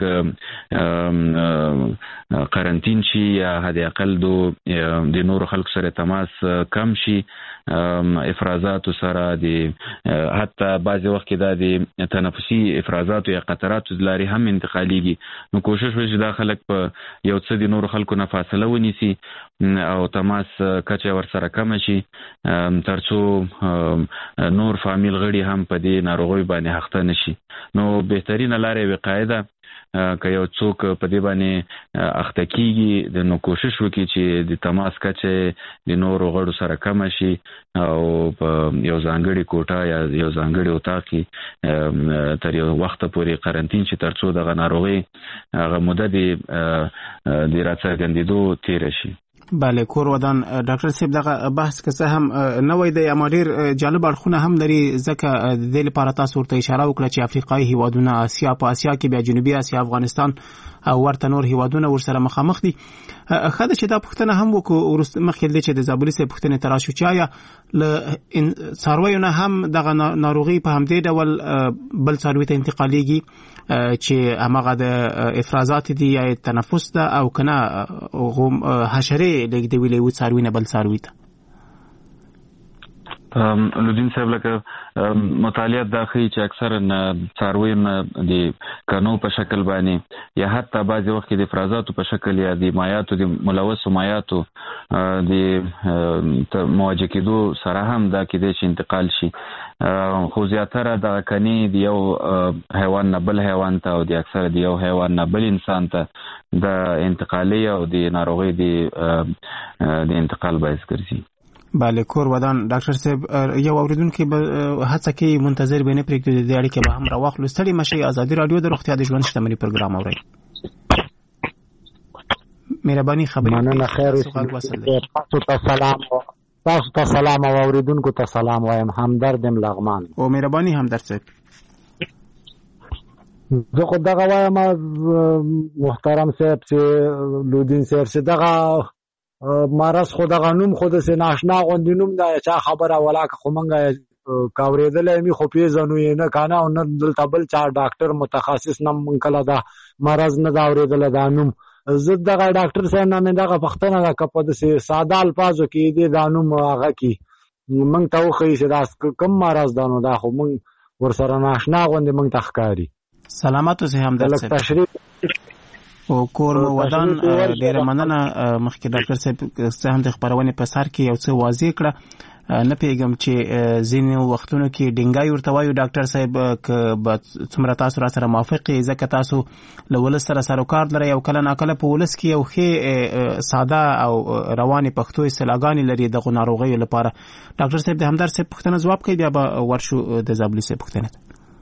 قرنطین شي یا حد اقل دو د نورو خلکو سره تماس کم شي، افرازات سره د حتی بعضی وخت کې دا د تنفسي افرازات یا قطرات لاري هم انتقاليږي. نو کوشش وشي دا خلک په یو څه د نورو خلکو نه فاصله ونیسي او تماس کچه ور سره کم شي، ترڅو نور فامیل غړي هم په دې ناروغي باندې اخته نشي. نو بهترینه لارې وقایه ده. که یو څوک په دې باندې اخته کیږي نو کوشش وکړي چې د تماس کچه د نورو غړو سره کم شي، او په یو ځانګړي کوټه یا یو ځانګړي اتاق کې تر یو وخت پورې قرنطین شي، ترڅو دغه ناروغي هغه موده د راڅرګندېدو تیر شي. بله، کور ودان ډاکټر صاحب دغه بحث که څه هم نه وای دی، اما ډیر جالب اړخونه هم لري، ځکه د دې لپاره تاسو ورته اشاره وکړه چې افریقایي هیوادونه، آسیا، په آسیا کې بیا جنوبي آسیا، افغانستان او ورته نور هیوادونه ورسره مخامخ دي. ښه ده چې دا پوښتنه هم وکړو مخکې دی چې د زابلي صاحب پوښتنې ته راشو چې آیا له څارویو نه هم دغه ناروغي په همدې ډول بل څاروي ته انتقالیږي چې هماغه د افرازات دي یا تنفس ده، او که نه حشرې لږدوي له یو څاروي نه بل څاروي ته؟ لودین صاحب لکه مطالعات دا ښیي چې اکثرا څارویو نه د کنو په شکل باندې یا حتی بعضې وخت کې د افرازاتو په شکل یا د مایاتو د ملوثو مایاتو د مواجه کېدو سره هم دا کېدای شي انتقال شي، خو زیاتره د کنې د یو حیوان نه بل حیوان ته او د اکثره د یو حیوان نه بل انسان ته د انتقالي او د ناروغۍ د انتقال باعث ګرځي. بله، کور ودان ډاکټر صاحب یو اوریدونکي به هڅه کوي منتظر به نه پرېږدي، د دې اړیکې به هم راواخلو. ستړي مه شئ، ازادي راډیو د روغتیا د ژوند شتمني پروګرام اورئ. مهرباني خبرې مننه. خیر تاسو ته سلام، تاسو ته سلام او اوریدونکو ته سلام وایم. همدرد ام لغمان. او مهرباني همدرد صاحب. زه خو دغه وایم محترم صاحب چې لودین صاحب چې دغه مرض خو دغه نوم خو داسې ناشنا غوندې نوم دی، چا خبره ولاکه خو موږ کاورېدلی مې خو پېژنو یې نه که نه، او نه دلته بل چا ډاکټر متخصص نه موږ کله دا مرض نه دا اورېدلی دا نوم. زه دغه ډاکټر صاحب نه مې دغه پوښتنه ده که په داسې ساده الفاظو کې دې دا نوم هغه کړي موږ ته وښیي چې دا کوم مرض ده، نو دا خو موږ ورسره ناشنا غوندې موږ ته ښکاري. سلامت اوسئ همدرد صاحب. تشریف او کور مو ودان ډیره مننه. مخکې ډاکټر صاحب څه هم د خبرونې په سر کې یو څه واضح کړه، نه پیګم چې ځینې وختونو کې ډینګای ورته وایو ډاکټر صاحب ک څومره تاسو را سره موافق یې ځکه تاسو له ولس سره سروکار لرئ او کله ناکله په ولس کې یو ښې ساده او روانې پښتو اصطلاحګانې لري دغو ناروغیو لپاره. ډاکټر صاحب د همدرد صاحب پوښتنه ځواب کوي بیا به ورشو د زابلي صاحب پوښتنه.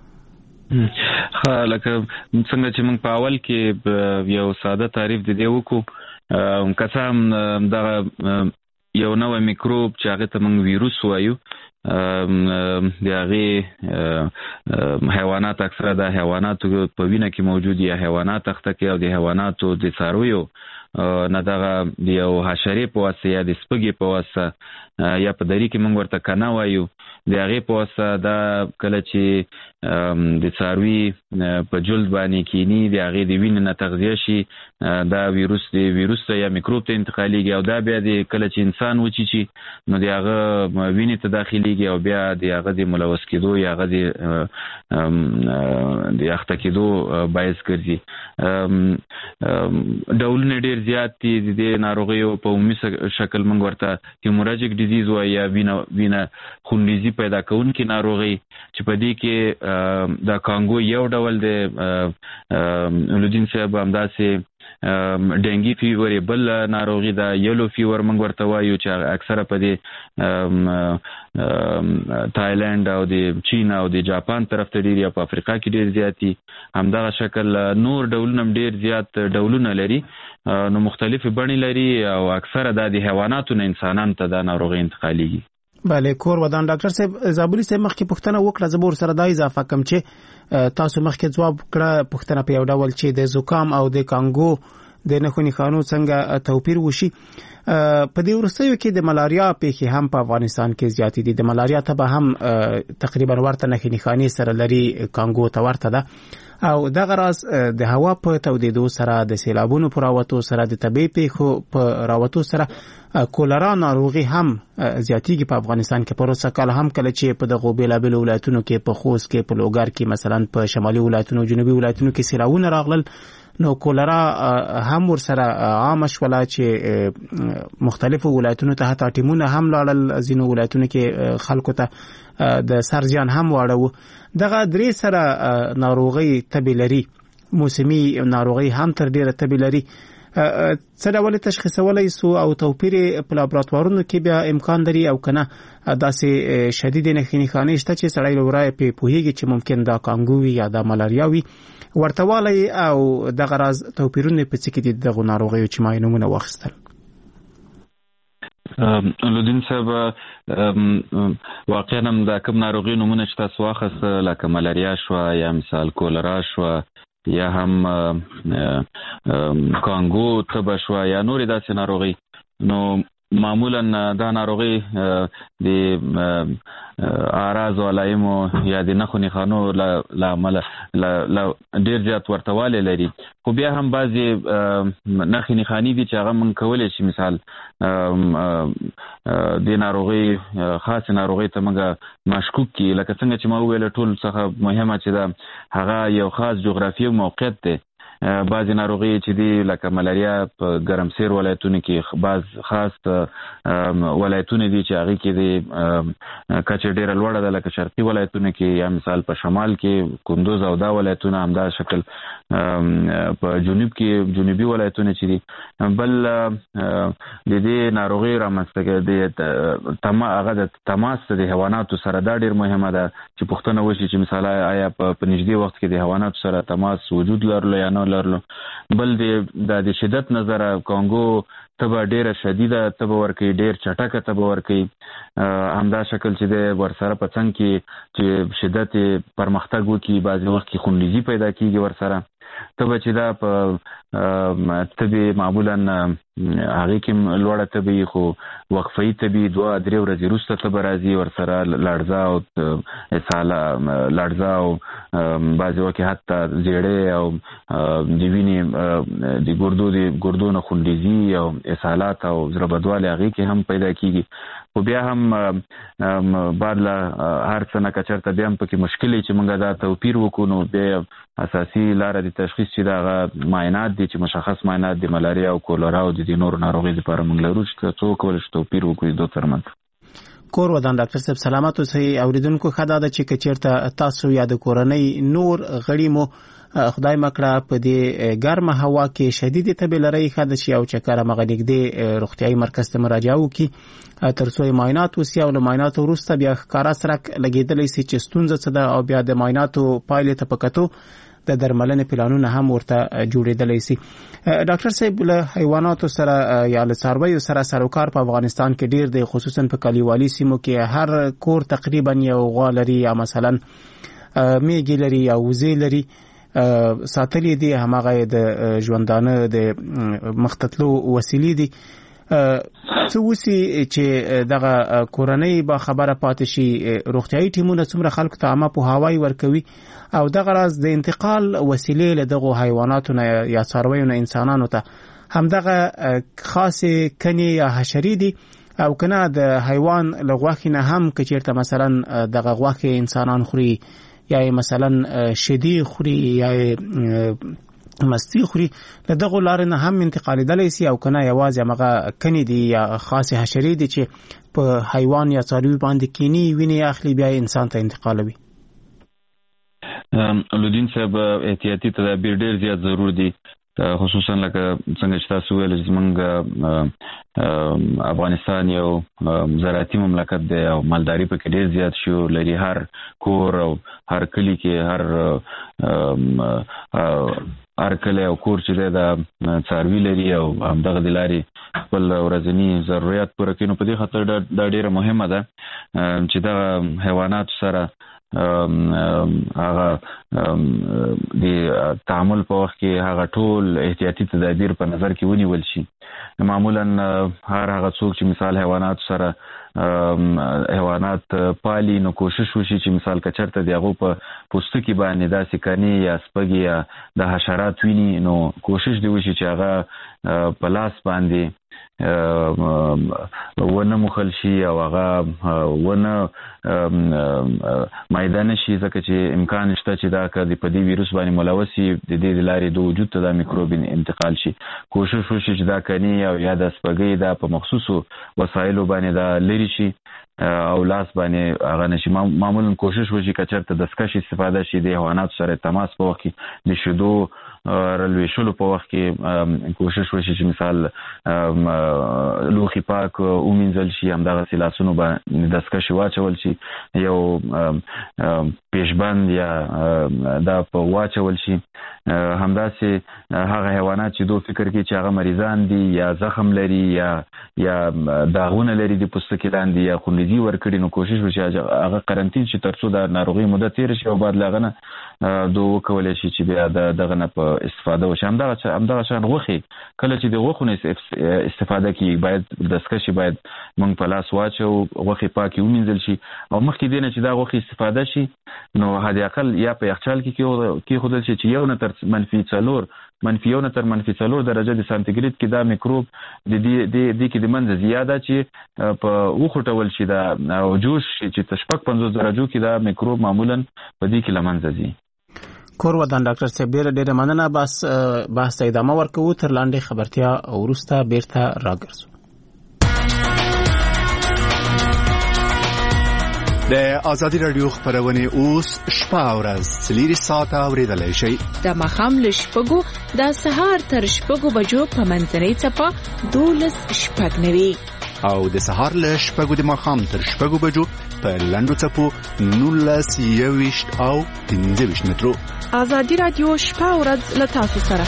ها لکه څنګه چې موږ په اول کې یو ساده تعریف د دې وکړو که څه هم دغه یو نوی میکروب چې هغه ته موږ ویروس وایو د هغې حیوانات اکثره د حیواناتو په وینه کې موجود یا حیوانات اخته کوي او د حیواناتو د څارویو نه دغه د یو حشرې په واسطه یا د سپږې په واسطه یا په دري کې موږ ورته کنه وایو د هغې په واسطه دا کله چې د څاروي په جلد باندې کینی د هغې د وینې نه تغذیه شي دا ویروس د ویروس ته یا میکروب ته انتقالیږي او دا بیا د کله چې انسان وچیچي نو د هغه وینې ته داخلیږي او بیا د هغه د ملوث کېدو یا هغه د اخته کېدو باعث ګرځي. ډولونه ډېر زیات دي د دې ناروغیو په عمومي شکل موږ ورته هیموراجیک ډیزیز وایي یا وینه وینه خونریزي پیدا کوونکې ناروغي چې په دې کې د کانګو یو ډول دی نورالدین صاحب همداسې ډینګي فیور بل ناروغي ده یلو فیور موږ ورته وایو چې اکثره په دې تایلند او د چین او د جاپان طرف ته ډېر یا په افریقا کې ډېر زیات دي. همدغه شکل نور ډولونه هم ډېر زیات ډولونه لري نو مختلفې بڼې لري او اکثره دا د حیواناتو نه انسانانو ته دا ناروغي انتقالیږي. بله کور ودان ډاکټر صاحب زابلي صاحب مخکې پوښتنه وکړه زه به ورسره دا اضافه کوم چې تاسو مخکې ځواب کړه پوښتنه په یو ډول چې د زکام او د کانګو د نښو نښانو څنګه توپیر وشي. په دې وروستیو کې د ملاریا پیښې هم په افغانستان کې زیاتې دي. د ملاریا تبه هم تقریبا ورته نښې نښانې سره لري کانګو ته ورته ده او دغه راز د هوا په تودېدو سره د سیلابونو په راوتو سره د طبیعي پیښو په راوتو سره کولرا ناروغي هم زیاتېږي په افغانستان کې. پروسه کال هم کله چې په دغو بېلابېلو ولایتونو کې په خوست کې په لوګر کې مثلا په شمالي ولایتونو جنوبي ولایتونو کې سیلاونه راغلل نو کولرا هم ورسره عام شوله چې مختلفو ولایتونو ته حتی ټیمونه هم لاړل ځینو ولایتونو کې خلکو ته د سر زیان هم واړوه. دغه درې سره ناروغي تبې لري موسمي ناروغي هم تر ډیره تبې لري. څه ډول تشخیصولی سو او توپیر په لابراتوارونو کې بیا امکان لري او کنه داسې شدید نښې نښانې شته چې سړی له ورایه پې پوهېږي چې ممکن دا کانګو وي یا دا ملاریا وي ورته والی او دغه راز توپیرونه په څه کې دي دغو ناروغیو چې ما یې نومونه واخیستل؟ نورالدین صاحب واقعا هم دا کوم ناروغي نومونه چې تاسو واخیست لکه ملاریا شوه یا مثال کولرا شوه یا هم کانګو تبه شوه یا نورې داسې ناروغي نو معمولا دا ناروغي د اعراض او علایمو یا د نښو نښانو له امله ډېر زیات ورته والی لري خو بیا هم بعضې نښې نښانې دي چې هغه موږ کولی شي مثال د ناروغۍ خاصې ناروغۍ ته موږ مشکوک کړي لکه څنګه چې ما وویله ټول څخه مهمه چې ده هغه یو خاص جغرافیوي موقعیت دی. بعضې ناروغي چې دي لکه ملاریا په ګرمسیر ولایتونو کې بعض خاص ولایتونه دي چې هغې کې د کچه ډېره لوړه ده لکه شرقي ولایتونو کې یا مثال په شمال کې کندوز او دا ولایتونه همدا شکل په جنوب کې جنوبي ولایتونه چې دي. بل د دې ناروغي رامنځته د هغه د تماس د حیواناتو سره دا ډېر مهمه ده چې پوښتنه وشي چې مثال آیا په نږدې وخت کې د حیواناتو سره تماس وجود لرلو یا نه لرلو. بل د شدت نظره کانګو تبه ډیره شدیده تبه ورکوي ډیر چټکه تبه ورکوي همدا شکل چې د ورسره په څنګ کې چې شدت پرمختګ وکړي بعضې وخت کې خونریزي پیدا کیږي ورسره تبه چې دا په تبې معمولا هغې کې لوړه تبې خو وقفه‌یي تبې دوه درې ورځې وروسته تبه راځي ورسره لړزه او اسهاله لړزه او بعضې وخت کې حتی زیړې او د وینې د ګردو د ګردو نه خونریزي او اسهالات او زړه بدوالی هغې کې هم پیدا کیږي. خو بیا هم بعد له هر څه نه که چېرته بیا هم پکې مشکل چې موږ دا توپیر وکړو نو بیا اساسي لاره د تشخیص چې د هغه معاینات دي چې مشخص معاینات د ملاریا او کولرا او د دې نورو ناروغیو لپاره موږ لرو چې څه وکولی شو توپیر وکړو د دوی ترمنځ. کور ودان ډاکټر صاحب سلامت اوسئ. اوریدونکو خدا د چې کچیرته تاسو یا د کورنۍ نور غړي مو خدای مکړه په دې ګرمه هوا کې شدید تبه لري خاله شي او چکر مغنیک دی روغتيایي مرکز ته مراجعه وکي ترڅو معاینات وسی او معاینات وروسته بیا ښکارا سره لګیدلې سي چې ستونزه څه ده او بیا د معایناتو پایله ته پکاتو د درملنې پلانونه هم ورته جوړېدلې سي. ډاکټر صاحب له حیواناتو سره یا له څارویو سره سروکار په افغانستان کې ډیر دی، خصوصا په کلیوالي سیمو کې هر کور تقریبا یو غوا لري یا مثلا میږي لري یا وزې لري ساتلې دي، همغه د ژوندانه د مختتلو وسیلې دي. څه وسی چې دغه کورنۍ با خبره پاتې شي روغتيایي ټیمونه څومره خلکو ته عامه پوهاوی ورکوي او دغه راز د انتقال وسیلې له دغه حیواناتو نه یا څارویو نه انسانانو ته هم دغه خاصه کني یا حشري دي او کنه د حیوان لغواخي نه هم کچیرته مثلا دغه غواخي انسانان خوري یا مثلا شدي خوري یا مستی خوري له دغه لارې نه هم انتقال دلای سي او کنه یوازې هغه کني دي یا خاصه حشري دي چې په حیوان یا څاروي باندې کینی ویني اخلي بیا انسان ته انتقالوي. لودین صاحب احتیاطي تدابیر ډیر زیات ضرور دي، خصوصا لکه څنګه چې تاسو ویل چې موږ افغانستان یو زراعتي مملکت دی او مالداري په کې ډیر زیات شو لري. هر کور او هر کلی کې هر هر کلی او کور چې د څاروي لري او همدغه د لارې خپل ورځنی ضرورت پوره کوي. نو په دې خاطر دا ډیره مهمه ده چې د حیوانات سره هغه د تعامل په وخت کې هغه ټول احتیاطي تدابیر په نظر کې ونیول شي. معمولا هر هغه څوک چې مثال حیوانات سره حیوانات پالي نو کوشش وشي چې مثال کچرته دی هغه په پوستکي باندې داسې کني یا سپږی یا د حشرات ویني نو کوشش دی وشي چې هغه په لاس باندې ونه مخل شي او هغه ونه میدان شي ځکه چې امکان شته چې دا کدي په دې ویروس باندې ملوثي د دې لارې د وجود ته د میکروب انتقال شي. کوشش وشي چې دا کني او یا د سپږی دا په مخصوصو وسایلو باندې دا لري شي او لاس باندې هغه نشي. معمولا کوشش وشي چې چرته د سکش استفاده شي د حیوانات سره تماس په وخت کې د شیدو رلوي شلو په وخت کې کوشش وشي چې مثال لوخي پاک اومنځل شي، همدغه سلاسونو باندې د سکش واچول شي، یو پیشبند یا دا په واچول شي. همداسې هغه حیوانات چې دوه فکر کوي چې هغه مریضان دي یا زخم لري یا یا داغونه لري د پوستکي لاندې یا خونریزي ورکړي نو کوشش وشي هغه قرنټین چې ترڅو د ناروغي مدته تیر شي او بعد لاغنه دوه کولای شي چې بیا دغه نه په استفاده وشي. همدغه همدغه شان غوخي کله چې د غوخونه استفاده کوي باید د سکشي باید موږ په لاس واچو، غوخي پاکي ومنځل شي او مخکې دینه چې دا غوخي استفاده شي نو حد اقل یا په یخچال کې کې خودل شي چې یو نه تر منفي څلور منفي یو نه تر منفي څلور درجه د سانتیګریډ کې دا میکروب د دې د کې د منځ زیاده چې په وخټول شي دا او جوش چې تشپک پنځوس درجو کې دا میکروب معمولا په دې کې لمنځه ځي. کور ودان ډاکټر صاحب ډیره ډیره مننه. بس بحث ادامه ورکوو تر لاندې خبرتیا او وروسته بیرته راګرځو. د ازادي رادیو خبرونه اوس شپه او ورځ څلور ساعته اوریدلای شئ. د مخام له شپږو د سهار تر شپږو بجو په منځنۍ چپه دولس شپږ نوي او د سهار له شپږو د مخام تر شپږو بجو په لندو چپو نولس یويشت او پنځه ویشت مترو. ازادي رادیو شپه او ورځ له تاسو سره.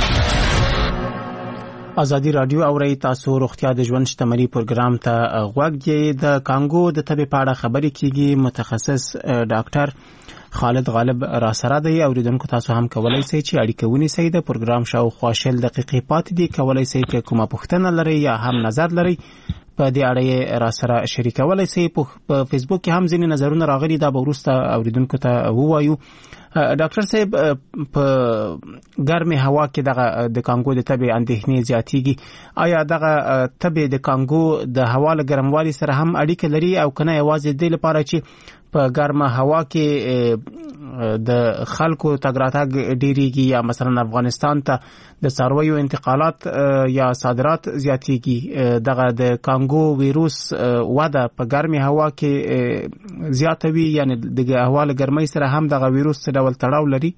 ازادي رادیو اوري تاسو روغتیا د ژوند شتمنۍ پروګرام ته غوږ یې. د کانګو د تبې په اړه خبرې کیږي. متخصص ډاکټر خالد غالب را سره دی. اوریدونکو تاسو هم کولای شئ چې اړیکه ونیسئ. د پروګرام شاوخوا شل دقیقې پاتې دي. کولای شئ چې کومه پوښتنه لرئ یا هم نظر لرئ په دې اړه را سره شریکولای شئ. په فیسبوک کې هم ځینې نظرونه راغلي دا به وروسته اوریدونکو ته ووایو. ډاکټر صاحب په ګرمه هوا کې دغه د کانګو د تبې اندېښنې زیاتېږي. آیا دغه تبې د کانګو د هوا له ګرموالي سره هم اړیکه لري او کنه یوازې د لپاره چې په ګرمه هوا کې د خلکو تګ راتګ ډیریږي یا مثلا افغانستان ته د څارویو انتقالات یا صادرات زیاتېږي، دغه د کانګو ویروس وده په ګرمه هوا کې زیاتوي، یعنی د هوا له ګرمۍ سره هم دغه ویروس څه ډول تړاو لري؟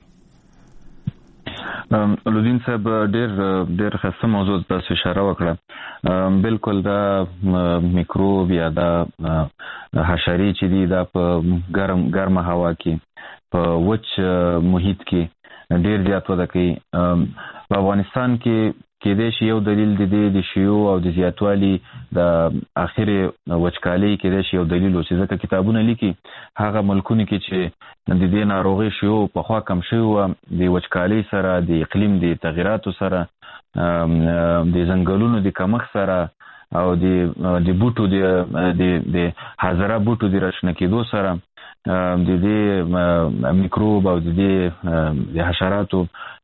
لودین صاحب ډیر ډیر خاصه موضوع تاسو اشاره وکړه. بالکل دا میکروب یا دا حشرې چې دي دا په ګرم ګرمه هوا کې په وچ محیط کې ډیر زیات وده کوي. په افغانستان کې کېدای شي یو دلیل د دې د شیوع او د زیاتوالي د اخر وچکالۍ کېدای شي یو دلیل و چې ځکه کتابونه لیکي هغه ملکونه کې چې د دې ناروغي شیوع پخوا کم شوی و، د وچکالۍ سره د اقلیم د تغیراتو سره د ځنګلونو د کمښت سره او د د بوټو د د حاضره بوټو د راشنه کېدو سره د دې میکروب او د دې د حشراتو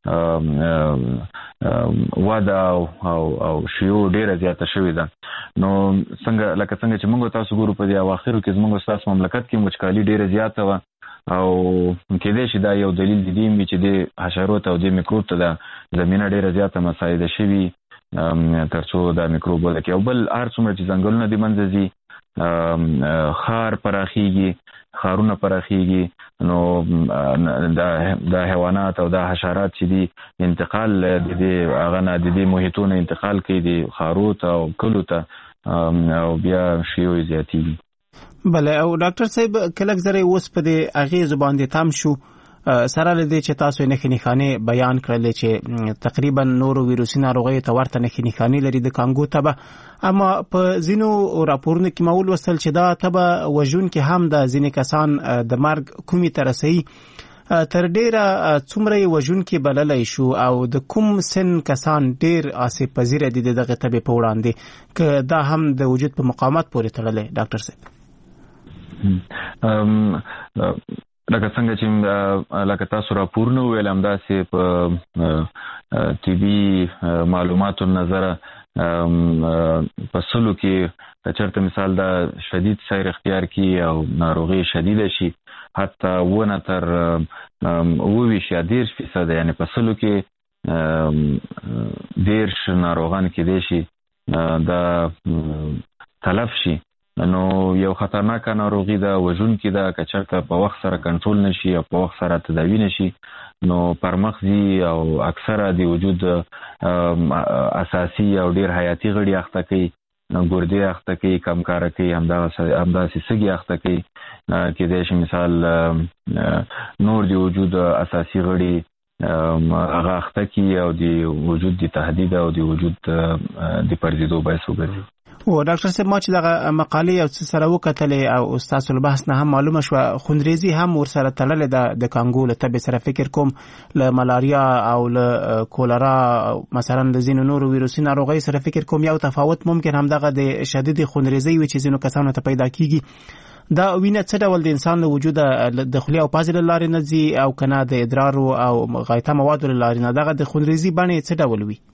وده او او شیوع ډیره زیاته شوې ده. نو څنګه لکه څنګه چې موږ تاسو ګورو په دې اواخرو کې زموږ تاسو مملکت کې وچکالي ډیره زیاته وه او کېدای شي دا یو دلیل د دې وي چې د حشرات او د میکروب ته د زمینه ډیره زیاته مساعده شوي ترڅو دا میکروب ولکه. او بل هر څومره چې ځنګلونه د منځه ځي خار پراخیږي، خارونه پراخیږي، نو د حیوانات او د حشرات چې دي انتقال د دې هغه نه د دې محیطونو انتقال کوي د خارو ته او کلو ته او بیا شیوع زیاتېږي. بله. او ډاکټر صاحب کلک زره اوس په دې اغیزو باندې تم شو سره لدې چې تاسو نښې نښانې بیان کړلې چې تقریبا نورو ویروسي ناروغیو ته ورته نښې نښانې لري د کانګو تبه، اما په ځینو راپورونو کې ما ولوستل چې دا تبه وژونکې هم د ځینې کسان د مرګ کومې ته رسوي. تر ډیره څومره یې وژونکې بللی شو او د کوم سن کسان ډیر آسیب پذیره دي د دغه تبې په وړاندې، که دا هم د وجود په مقاومت پورې تړلی ډاکټر صاحب؟ لکه څنګه چې لکه تاسو راپورونه ویل همداسې په طبي معلوماتو نظره په سلو کې که چېرته مثال دا شدید سیر اختیار کی او ناروغي شدیده شي حتی ونه تر اوه ویشت یا دېرش فیصده، یعنې په سلو کې دېرش ناروغان کېدای شي دا تلف شي. نو یو خطرناکه ناروغي ده، وژونکې ده، که چېرته په وخت سره کنټرول نشي او په وخت سره تداوي نشي نو پرمخ ځي او اکثره د وجود اساسي او ډیر حیاتي غړي اخته کوي، ګردې اخته کوي، کمکاره کوي، همداسې سږي اخته کوي. کېدای شي مثال نور د وجود اساسي غړي هغه اخته کوي او د وجود د تهدید او د وجود د پرځېدو باعث وګرځي. او ډاکټر صاحب ما چې دغه مقالې او څه سره وکتلې او ستاسو له بحث نه هم معلومه شوه خوندریزي هم ورسره تړلې ده د کانګو له تبې سره. فکر کوم له ملاریا او له کولرا مثلا د ځینو نورو ویروسي ناروغۍ سره فکر کوم یو تفاوت ممکن هم دغه د شدید خوندریزي وي چې ځینو کسانو ته پیدا کیږي. دا وینه څه ډول د انسان له وجوده د خولې او پازې له لارې نه ځي او که نه د ادرارو او غایطه موادو له لارې نه؟ دغه د خوندریزي بڼې څه ډول وي؟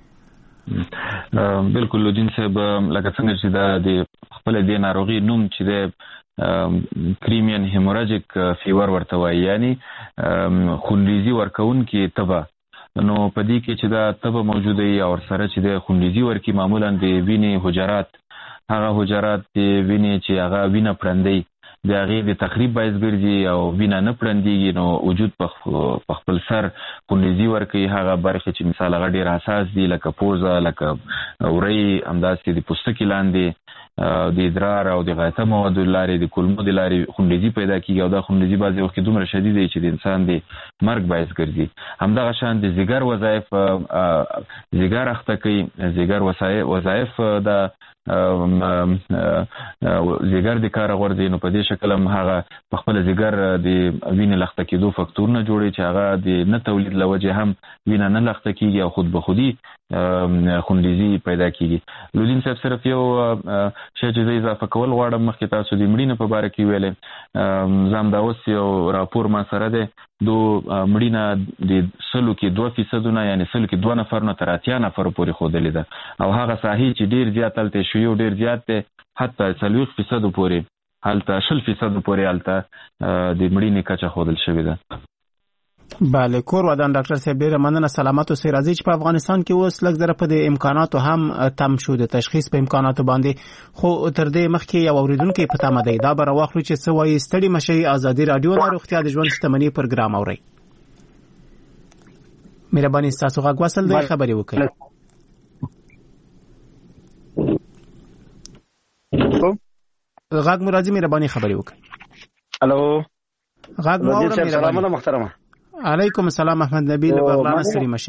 بالکل لودین صاحب، لکه څنګه چې دا د خپل د ناروغي نوم چې د کریمین هیموراجیک فیور ورته وایي، یعنی خونریزي ورکوونکې تبه. نو په دې کې چې دا تبه موجوده وي او سره چې د خونریزي ورکي معمولا د وینې حجرات، هغه حجرات د وینې چې هغه وینه پړندوي د هغې د تخریب باعث ګرځي او وینه نه پړندېږي، نو وجود په خپل سر خونریزي ورکوي. هغه برخې چې مثال هغه ډېر حساس دي لکه پوزه، لکه وری، همداسې د پوستکي لاندې د ادرار او د غایطه موادو د لارې د کولمو د لارې خونریزي پیدا کېږي او دا خونریزي بعضې وخت کې دومره شدیده وي چې د انسان د مرګ باعث ګرځي. همدغه شان د ځیګر وظایف ځیګر اخته کوي. ځیګر وظایف د ځیګر د کاره غورځي، نو په دې شکل هم هغه په خپله ځیګر د وینې لخته کېدو فکتورونه جوړوي چې هغه د نه تولید له وجې هم وینه نه لخته کېږي او خود به خودي خونریزي پیدا کېږي. لودین صاحب صرف یو شی چې زه اضافه کول غواړم، مخکې تاسو د مړینې په باره کې ویلې، زه هم دا اوس یو راپور ما سره دی، دو مړینه د سلو کې دوه فیصدونه یعنی سلو کې دوه نفرونه تر اتیا نفرو پورې ښودلې ده او هغه ساحې چې ډېر زیات هلته شیوع ډېر زیات دی حتی څلوېښت فیصدو پورې هلته شل فیصد پورې هلته د مړینې کچه ښودل شوې ده. بله کور ودان ډاکټر صاحب ډیره مننه. سلامت اوسئ. راځي چې په افغانستان کې اوس لږ زره په دې امکاناتو هم تم شو د تشخیص په امکاناتو باندې، خو تر دې مخکې یو اوریدونکی په تمه دی. دا به راواخلو چې څه وایي. ستړي مشئ. ازادي راډیو د روغتیا د ژوند شتمنۍ پروګرام اورئ. مهرباني ستاسو غږ وصل دی، خبرې وکړئ. غږ مو راځي، مهرباني خبرې وکړئ. الو غږ مو اورم. سلامونه محترمه. علیکم السلام. احمد نبی له بغلان ستړي مشئ.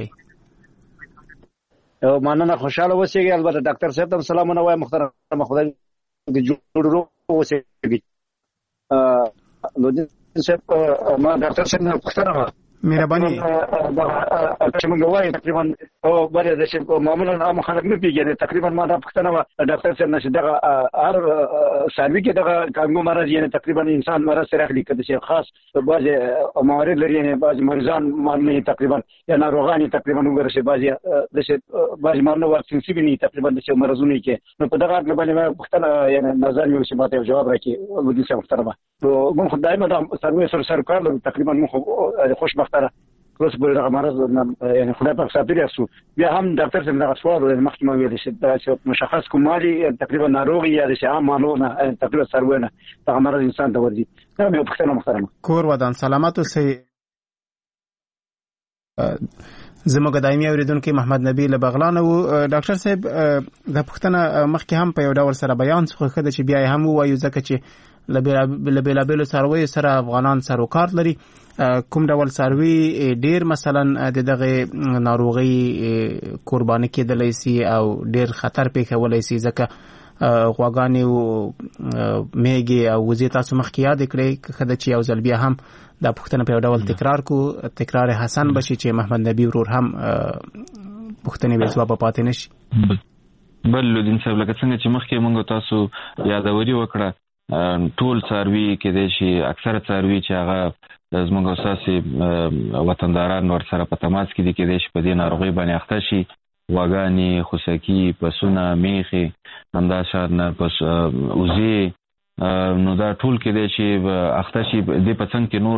او مننه، خوشاله اوسئ. البته ډاکټر صاحب ته سلامونه وایم محترمه. خدای دې جوړ اوسئ. ا نو دې صاحب ما ډاکټر صاحب نه پوښتنه مهرباني چې موږ وایو تقریبا او بل د چې معمولا عام خلک نه پیږي. تقریبا ما دا پوښتنه ډاکټر صاحب نشه دغه هر سروي کې دغه کانګو مرض یعنی تقریبا انسان مرض سره اخلي کده چې خاص بعض موارد لري، یعنی بعض مریضان مانه تقریبا یا ناروغان تقریبا وګورئ بعضی د چې بعض مانه واکسین سی بني تقریبا د مرزونه کې نو په دغه باندې ما پوښتنه یعنی نظر یو چې ماته جواب راکړي ودي څه محترمه. نو موږ خدای ما دا سروي سره سره کار تقریبا موږ خوش مختاره کروس بل مرض یعنی خدای په ساتلی اسو بیا هم ډاکټر څنګه دا سوال مخکمه ویل شي دا چې مشخص کومالي تقریبا ناروغي یا د عام معلومه تقریبا سروونه دا مرض انسان ته ورځي. دا مې پوښتنه محترمه. کور ودان سلامت اوسئ. زموږ دایمي اوریدونکو محمد نبی له بغلان وو. ډاکټر صاحب دا پوښتنه مخکې هم په یو ډول سره بیان شو خو چې بیا هم وایو ځکه چې لبیلابیلو څارویو سره افغانان سروکار لري. کوم ډول څاروي ډیر مثلا د دغه ناروغي قرباني کېدلی سي او ډیر خطر پیښولی سي ځکه غواګانې او میږي او وزې تاسو مخکې یاد کړئ خدای چې یو ځل بیا هم دا پوښتنه په یو ډول تکرار کو تکرار حسن بشي چې محمد نبی ورور هم پوښتنې به ځواب پاتې نشي. بل لودین صاحب لکه څنګه چې مخکې موږ تاسو یادوري وکړه ټول څاروي کې د شي اکثره څاروي چې هغه زموږ اساسي وطنداران ور سره په تماس کې دي کې د شي په دې ناروغي باندې اخته شي. واګانی، خوسکی، پسونه، میخي، همدا شان پس وزي، نو دا ټول کې د شي اخته شي د پڅنګ کې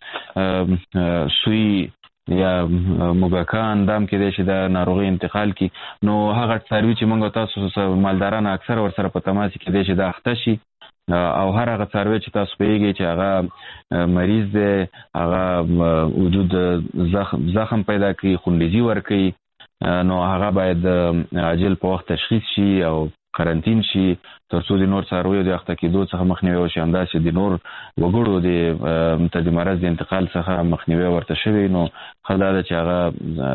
نور سوی یا موګکان دام کې د شي د ناروغي انتقال کی. نو هغه څاروي چې موږ تاسو مالداران اکثر ور سره په تماس کې د شي د اخته شي او هر هغه څاروي چې تاسو پیږي چې هغه مریض دی هغه وجود زخم زخم پیدا کوي، خونریزي ورکوي، نو هغه باید عاجل په وخت تشخیص شي او قرنطین شي ترڅو د نور څارویو د اخته کېدو څخه مخنیوي وشي. همداسې د نور وګړو د د مرض د انتقال څخه مخنیوي ورته شوی. نو ښه دا ده چې هغه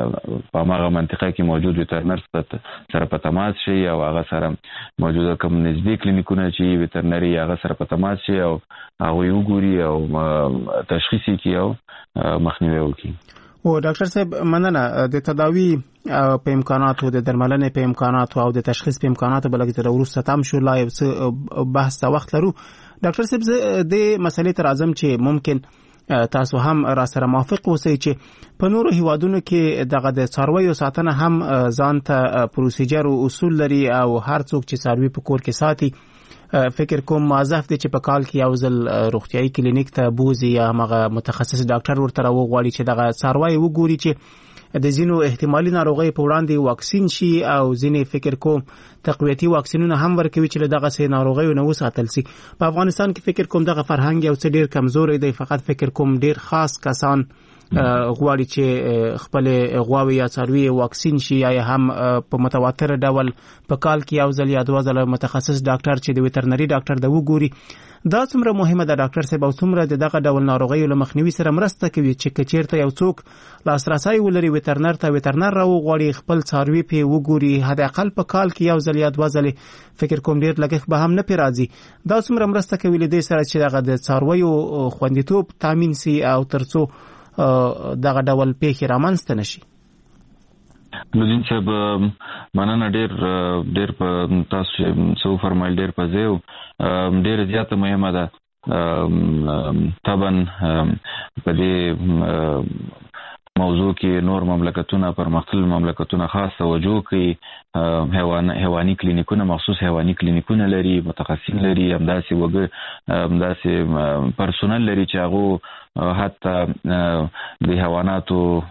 په هماغه منطقه کې موجود ویټرنر سره په تماس شي او هغه سره موجوده کوم نږدې کلینیکونه چې ویټرنري هغه سره په تماس شي او هغوی وګوري او تشخیص یې کړي او مخنیوي وکړي. او ډاکټر صاحب مننه. د تداوی په امکاناتو، د درملنې په امکاناتو او د تشخیص په امکاناتو بلکې تر وروسته تم شو لا یو څه بحث ته وخت لرو. ډاکټر صاحب د مسلې تر اعظم چې ممکن تاسو هم را سره موافق اوسئ چې په نورو هیوادونو کې دغه د څارویو ساتنه هم ځان ته پروسیجر او اصول لري او هر څوک چې څاروي په کور کې ساتي فکر کوم موظف دی چې په کال کې یو ځل روغتیايي کلینیک ته بوزي یا هغه متخصص ډاکټر ورته راوغواړي چې دغه څاروي وګوري چې د ځینو احتمالي ناروغي په وړاندې واکسین شي او ځینې فکر کوم تقویتي واکسینونه هم ورکوي چې دغه سه ناروغي نه وساتل شي. په افغانستان کې فکر کوم دغه فرهنګ یو څه ډیر کمزوري دی. فقط فکر کوم ډیر خاص کسان غواړي چې خپل غواوي یا څاروي واکسین شي یا هم په متواتر ډول په کال کې یو ځل یا دوه ځله متخصص ډاکټر چې د ویټرنري ډاکټر د وګوري. دا څومره مهمه ده ډاکټر صاحب او څومره د دغه ډول ناروغیو له مخنیوي سره مرسته کوي چې کچیرته یو څوک لاسرسي ولري ویټرنر ته ویټرنر راوغواړي خپل څاروي په وګوري حد اقل په کال کې یو ځل یا دوه ځله فکر کوم ډیر لګښت به هم نه پیراځي. دا څومره مرسته کوي لدې سره چې دغه د څارویو خوندیتوب تامین سي او ترڅو دغه ډول پیښې رامنځته نشي. لودین صاحب مننه ډیر ډیر په تاسو څو فرمایل ډیر په ځای ډیر زیاته مهمه ده. طبعا په دې موضوع کې نور مملکتونه پرمختللي مملکتونه خاص توجه کوي. حیوان حیواني کلینیکونه مخصوص حیواني کلینیکونه لري، متخصصین لري، همداسې وګ همداسې پرسونل لري چې هغه حتی د حیواناتو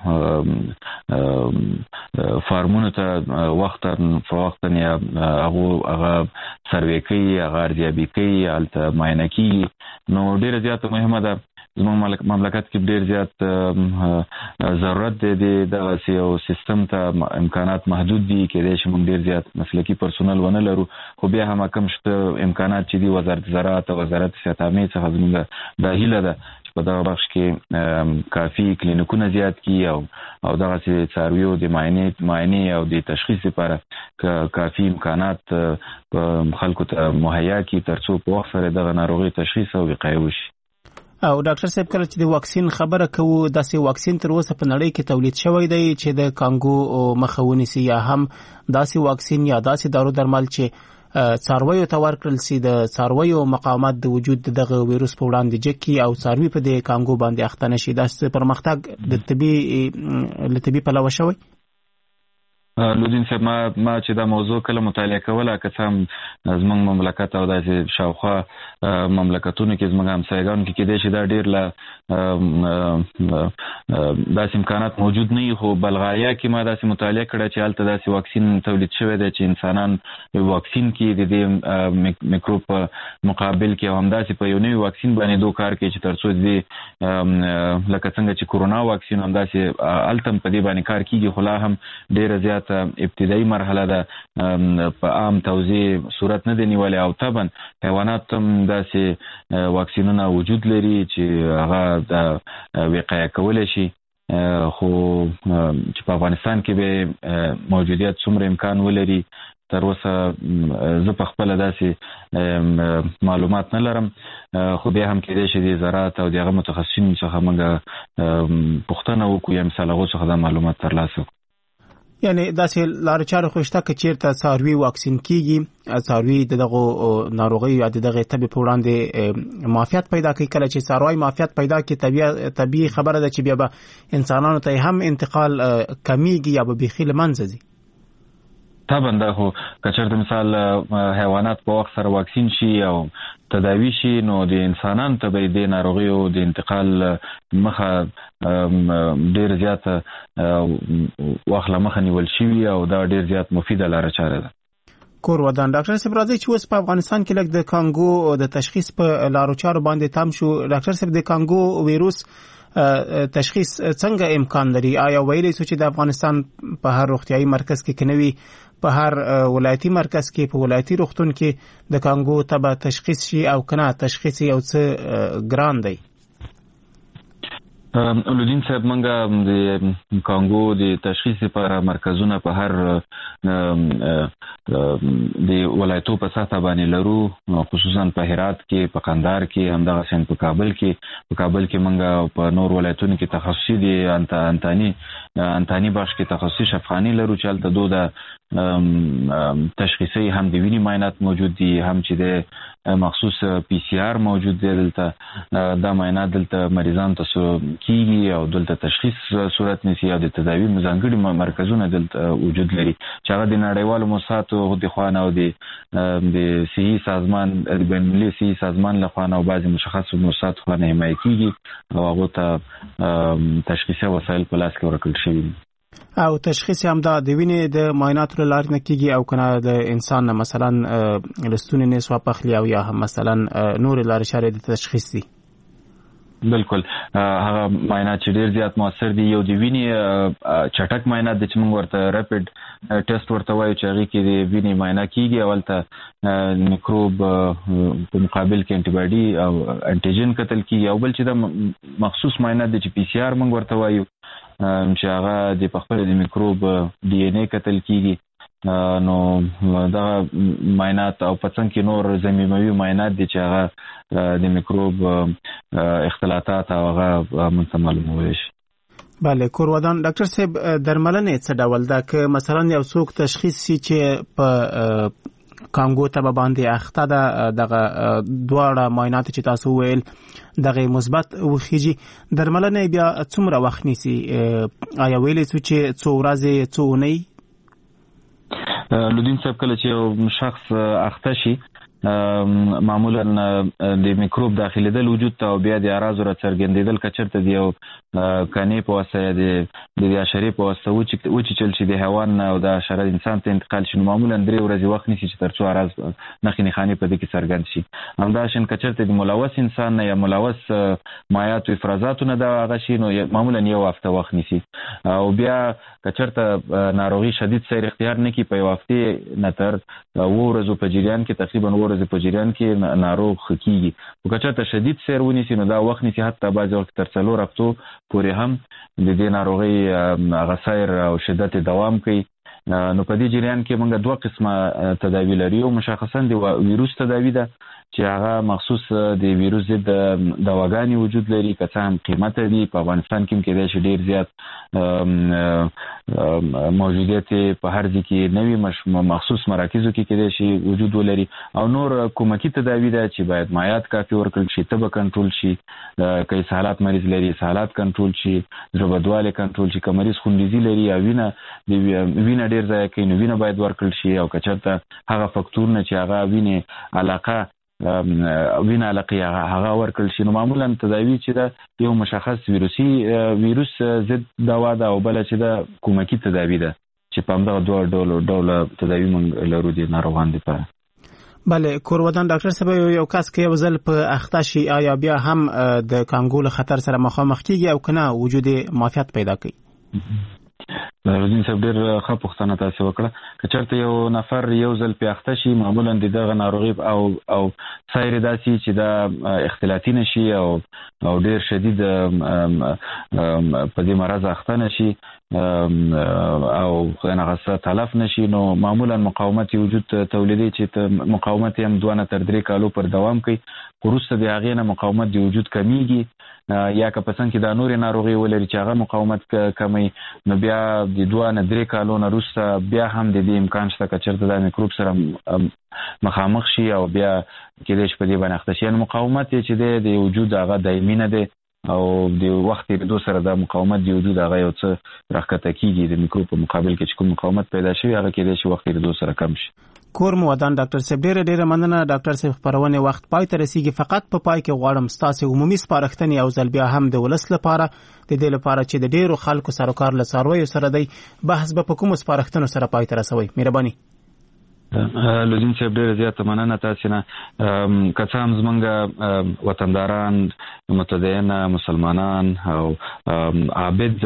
فارمونو ته وختا فوقتا یا هغه هغه سروې کوي، هغه ارزیابي کوي، هلته معاینه کوي. نو ډیره زیاته مهمه ده. زموږ مملکت کې ډیر زیات ضرورت دی د دغسې یو سیستم ته. امکانات محدود دي، کېدای شي موږ ډیر زیات مسلکي پرسونل ونه لرو، خو بیا هم کم شته امکانات چې دي وزارت زراعت او وزارت صحت عامې څخه زموږ دا هیله ده چې په دغه بخش کې کافي کلینیکونه زیات کړي او او دغسې څارویو د معاینې معاینې او د تشخیص لپاره کافي امکانات خلکو ته مهیا کړي تر څو په وخت سره دغه ناروغي تشخیص او وقایه وشي. او ډاکټر صاحب کله چې د واکسین خبره کوو، داسې واکسین تر اوسه په نړۍ کې تولید شوی دی چې د کانګو مخه ونیسي، یا هم داسې واکسین یا داسې دارو درمل چې څارویو ته ورکړل سي د څارویو مقاومت د وجود دغه ویروس په وړاندې جګ کړي او څاروي په دې کانګو باندې اخته نشي. داسې پرمختګ د طبي له طبي پلوه شوی؟ لودین صاحب ما ما چې دا موضوع کله مطالعه کوله، که څه هم زموږ مملکت او داسې شاوخوا مملکتونو کې زموږ همسایګانو کې کېدای شي دا ډېر له داسې امکانات موجود نه وي، خو بلغاریا کې ما داسې مطالعه کړه چې هلته داسې واکسین تولید شوی دی چې انسانان واکسین کې د دې میکروب په مقابل کې او همداسې په یو نوي واکسین باندې دو کار کوي چې تر څو دې لکه څنګه چې کورونا واکسین همداسې هلته هم په دې باندې کار کېږي، خو لا هم ډېره زیات ابتدایي مرحله ده، په عام توزیع صورت نه دی نیولی او طبعا حیوانات هم داسې واکسینونه وجود لري چې هغه د وقایه کولی شي، خو چې په افغانستان کې به موجودیت څومره امکان ولري تر اوسه زه په خپله داسې معلومات نه لرم، خو بیا هم کېدای شي د زراعت او د هغه متخصصینو څخه موږ پوښتنه وکړو یا مثال هغو څخه دا معلومات ترلاسه کړو. یعنی داسې لارې چارې خو شته که چېرته څاروي واکسین کېږي، څاروي د دغو ناروغیو یا د دغې تبې په وړاندې معافیت پیدا کوي. کله چې څاروی معافیت پیدا کړي طبیعي خبره ده چې بیا به انسانانو ته هم انتقال کمیږي یا به بیخي له منځه ځي. طبعا دا خو که چېرته مثال حیوانات په وخت سره واکسین شي او تداوی شي، نو د انسانانو ته به د ناروغیو د انتقال مخه ډېر زیات وخت له مخه نیول شوي او دا ډېر زیات مفیده لاره چاره ده. کور ودان ډاکټر صاحب راځي چې اوس په افغانستان کې لږ د کانګو د تشخیص په لارو چارو باندې تم شو. ډاکټر صاحب د کانګو ویروس تشخیص څنګه امکان لري؟ آیا ویلی سو چې د افغانستان په هر روغتیايي مرکز کې کنوي په هر ولایتي مرکز کې په ولایتي روغتون کې د کانګو تبه تشخیص شي او کنه تشخیص یو څه ګران دی؟ لودین صاحب منګه د کانګو د تشخیص لپاره مرکزونه په هر د ولایتو په سطح باندې لرو، خصوصا په هرات کې، په قندهار کې، همدغسې په کابل کې. په کابل کې منګه په نور ولایتونو کې تخصصي دي انتاني انتاني بخش کې تخصصي شفاخانې لرو چې هلته دو د تشخیصي هم د وینې معاینات موجود دي، هم چې د مخصوص پی سی آر موجود دی. دلته دا معاینات دلته مریضان ته کیږي او دلته تشخیص صورت نیسي او د تداوی ځانګړي مرکزونه دلته وجود لري چې هغه د نړیوالو موسساتو د خوا نه او د د صحي سازمان د بین‌المللي صحي سازمان له خوا نه او بعضې مشخصو موسساتو خوا نه حمایه کیږي او هغو ته تشخیصي وسایل په لاس کې ورکړل شوي دي. او تشخیص هم دا د وینې د معایناتو له لارې نه کېږي او کنه د انسان نه مثلا لستونې نه سوا پخلي او یا هم مثلا نور لارې چارې د تشخیص دي؟ بالکل هغه معاینات چې ډېر زیات موثر دي، یو د وینې چټک معاینات د چې موږ ورته ریپډ ټیسټ ورته وایو چې هغې کې د وینې معاینه کېږي او هلته میکروب په مقابل کې انټي باډي او انټیجن کتل کېږي، او بل چې دا مخصوص معاینات دی چې پی سی آر موږ ورته وایو چې هغه د پخپله د میکروب ډي ان اے کتل کېږي. نو دغه معاینات او په څنګ کې نور ضمیموي معاینات دي چې هغه د میکروب اختلاطات او هغه موږ ته معلومولی شي. بله کور ودان ډاکټر صاحب درملنې څه ډول ده؟ که مثلا یو څوک تشخیص شي چې په کانګو ته باندې اخته ده دغه دواړه معاینات چې تاسو ویل دغه مثبت وخیږي درملنه بیا څومره وخت نیسي آیا ویلې چې څو ورځې څو اونۍ لودین صاحب کله چې شخص اخته شي معمولا د میکروب داخليدل وجود ته او بیا د اعراض را څرګندېدل کچرته دی او کني په واسطه د د حشرې په واسطه و چې چل شي د حیوان او د حشره انسان ته انتقال شي معمولا درې ورځې وخت نیسي چې ترڅو اعراض نښې نښانې په دې کې څرګند شي همداشان کچرته د ملوث انسان نه یا ملوث مایعات او افرازات نه دا هغه شي نو معمولا یو هفته وخت نیسي او بیا کچرته ناروغي شدید سیر اختیار نه کی په یو هفته نه تر و ورځو په جریان کې تقریبا ورځې په جریان کې ناروغ کیږي او کچرته شدید سیر ونیسي نو دا وخت نیسي حتی بعض وخت تر څلور هفتو پورې هم د دې ناروغي غسایر او شدت دوام کوي نو په دې جریان کې موږ دوه قسمه تداوی لري او مشخصا د ویروس تداوی ده چې هغه مخصوص د ویروس ضد دواګانې وجود لري که څه هم قیمته دي په افغانستان کې کېدای شي ډیر زیات موجودیت په هر ځای کې نوي مخصوص مراکزو کې کېدای شي وجود ولري او نور کومکی تداوی ده چې باید مایعات کافي ورکړل شي تبه کنټرول شي که اسهالات مریض لري اسهالات کنټرول شي زړه بدوالی کنټرول شي که مریض خونریزي لري یا وینه وینه ډیر ځای کوي نو وینه باید ورکړل شي او که چېرته هغه فکتورونه چې هغه وینې علاقه وینه علاقه هغه ورکړل شي نو معمولا تداوی چې دا یو مشخص ویروسي ویروس ضد دوا ده او بل چې دا کومکی تداوی ده چې په همدغه دوه ډول ډول تداوی موږ لرو دي ناروغان لپاره. بله کورودان ډاکټر صاحب یو کس کې یو ځل په اخته شي آیا بیا هم د کانګو له خطر سره مخامخ کیږي او کنه وجود معافیت پیدا کوي؟ رودین صاحب ډېر ښه پوښتنه تاسو وکړه که چېرته یو نفر یو ځل پې اخته شي معمولا د دغه ناروغي او او سایر داسې چې دا اختلاطي نه شي او او ډېر شدید په دې مرض اخته نه شي او هغه تلف نشي نو معمولا مقاومت وجود تولیدي چې مقاومت یې هم دوه نه تر درې کالو پر دوام کوي وروسته د هغې نه مقاومت د وجود کمیږي یا که په څنګ کې دا نورې ناروغي ولري چې هغه مقاومت کمی نو بیا د دوه نه درې کالو نه وروسته بیا هم د دې امکان شته که چېرته دا میکروب سره مخامخ شي او بیا کېدای شي په دې باندې اخته شي یعنې مقاومت یې چې دی د وجود هغه دایمي نه دی او د وخت تېرېدو سره دا مقاومت د وجود هغه یو څه راښکته کېږي د میکروب په مقابل کې چې کوم مقاومت پیدا شوي هغه کېدای شي وخت تېرېدو سره کم شي. کور مو ودان ډاکټر صاحب ډیره ډیره مننه ډاکټر صاحب خبرونه وخت پای ته رسیدي فقط په پای کې غواړم ستاسو عمومي سپارښتنې او ځل بیا هم د ولس لپاره د دې لپاره چې د ډیرو خلکو سره کار له څارویو سره دی بحث به په کوم سپارښتنو سره پای ته رسوي مهرباني. لودین صاحب ډېره زیاته مننه تاسې نه که څه هم زموږ وطنداران متدینه مسلمانان او عابد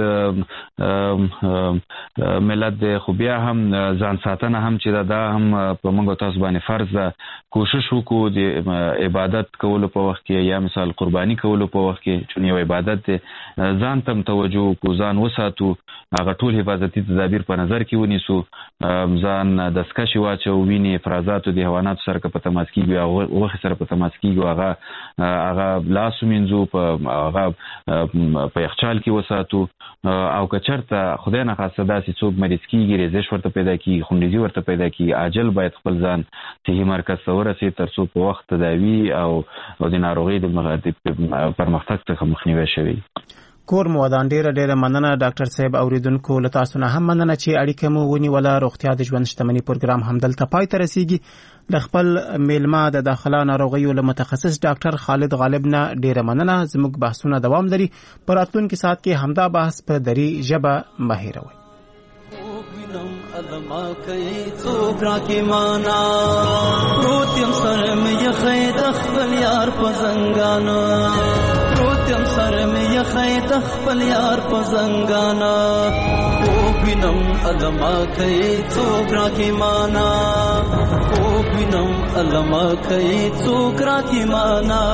ملت دی خو بیا هم ځان ساتنه هم چې دا هم په موږ تاسو باندې فرض ده کوشش وکړو د عبادت کولو په وخت کې یا مثال قرباني کولو په وخت کې چون یو عبادت دی ځان ته توجه وکړو ځان وساتو هغه ټول حفاظتي تدابیر په نظر کې ونیسو ځان دستکشې واچو وینې افرازاتو د حیواناتو سره که په تماس کېږي او غوښې سره په تماس کېږي هغه هغه لاس ومینځو په هغه په یخچال کې وساتو او که چېرته خدای نخواسته داسې څوک مریض کېږي ریزش ورته پیدا کېږي خونریزي ورته پیدا کېږي عاجل باید خپل ځان صحي مرکز ته ورسېد تر څو په وخت تداوي او او د ناروغۍ د پرمختګ څخه مخنیوی شوی. کور مو ودان ډیره ډیره مننه ډاکټر صاحب اوریدونکو له تاسو نه هم مننه چې اړیکه مو ونیوله روغتیا د ژوند شتمنۍ پروګرام همدلته پای ته رسیږي د خپل میلمه د داخله ناروغیو له متخصص ډاکټر خالد غالب نه ډیره مننه زموږ بحثونه دوام لري په راتلونکي ساعت کې همدا بحث په دري ژبه مه هېروئ. علما کوي څوک راکې مانا پروتیم سر مې یخې د خپل یار په زنګانا پروتیم سر مې یخې د خپل یار په زنګانا خوب وینم علما کوي څوک راکې مانا خوب وینم علما کوي څوک راکې مانا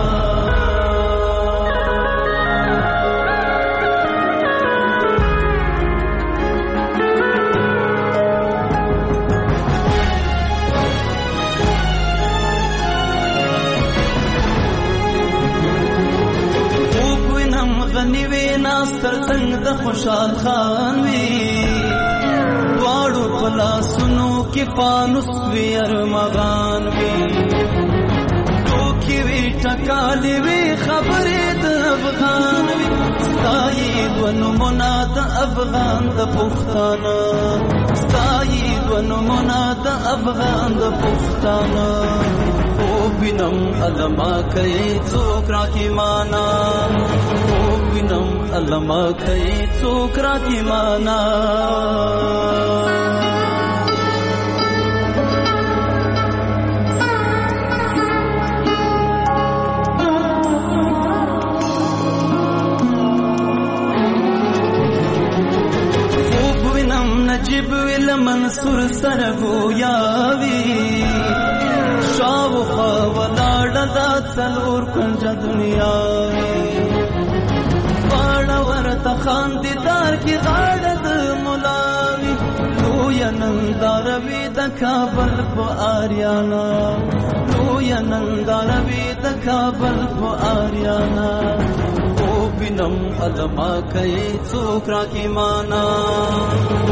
نیوی ناستر څنګه د خوشحال خان وی واړو پلا سنو کې فانوس وی ارمغان وی ټوکی وی ټکالې وی خبرې د افغان وی ستایي ونو مناد افغان د پښتانه ستایي ونو مناد افغان د پښتانه او وینم علما کوي څوک راکې معنا او وینم علما کوي څوک راکې معنا نجیب ویل منصور سرگو یاوی شاوخوا ولاړ دا څلور کنج دنیاوی باڼه ورته خاندیدار کې غاړه د ملاوي لویه ننداره وي د کابل په آریانا لویه ننداره وي د کابل په آریانا وینم علما کوي څوک راکې معنا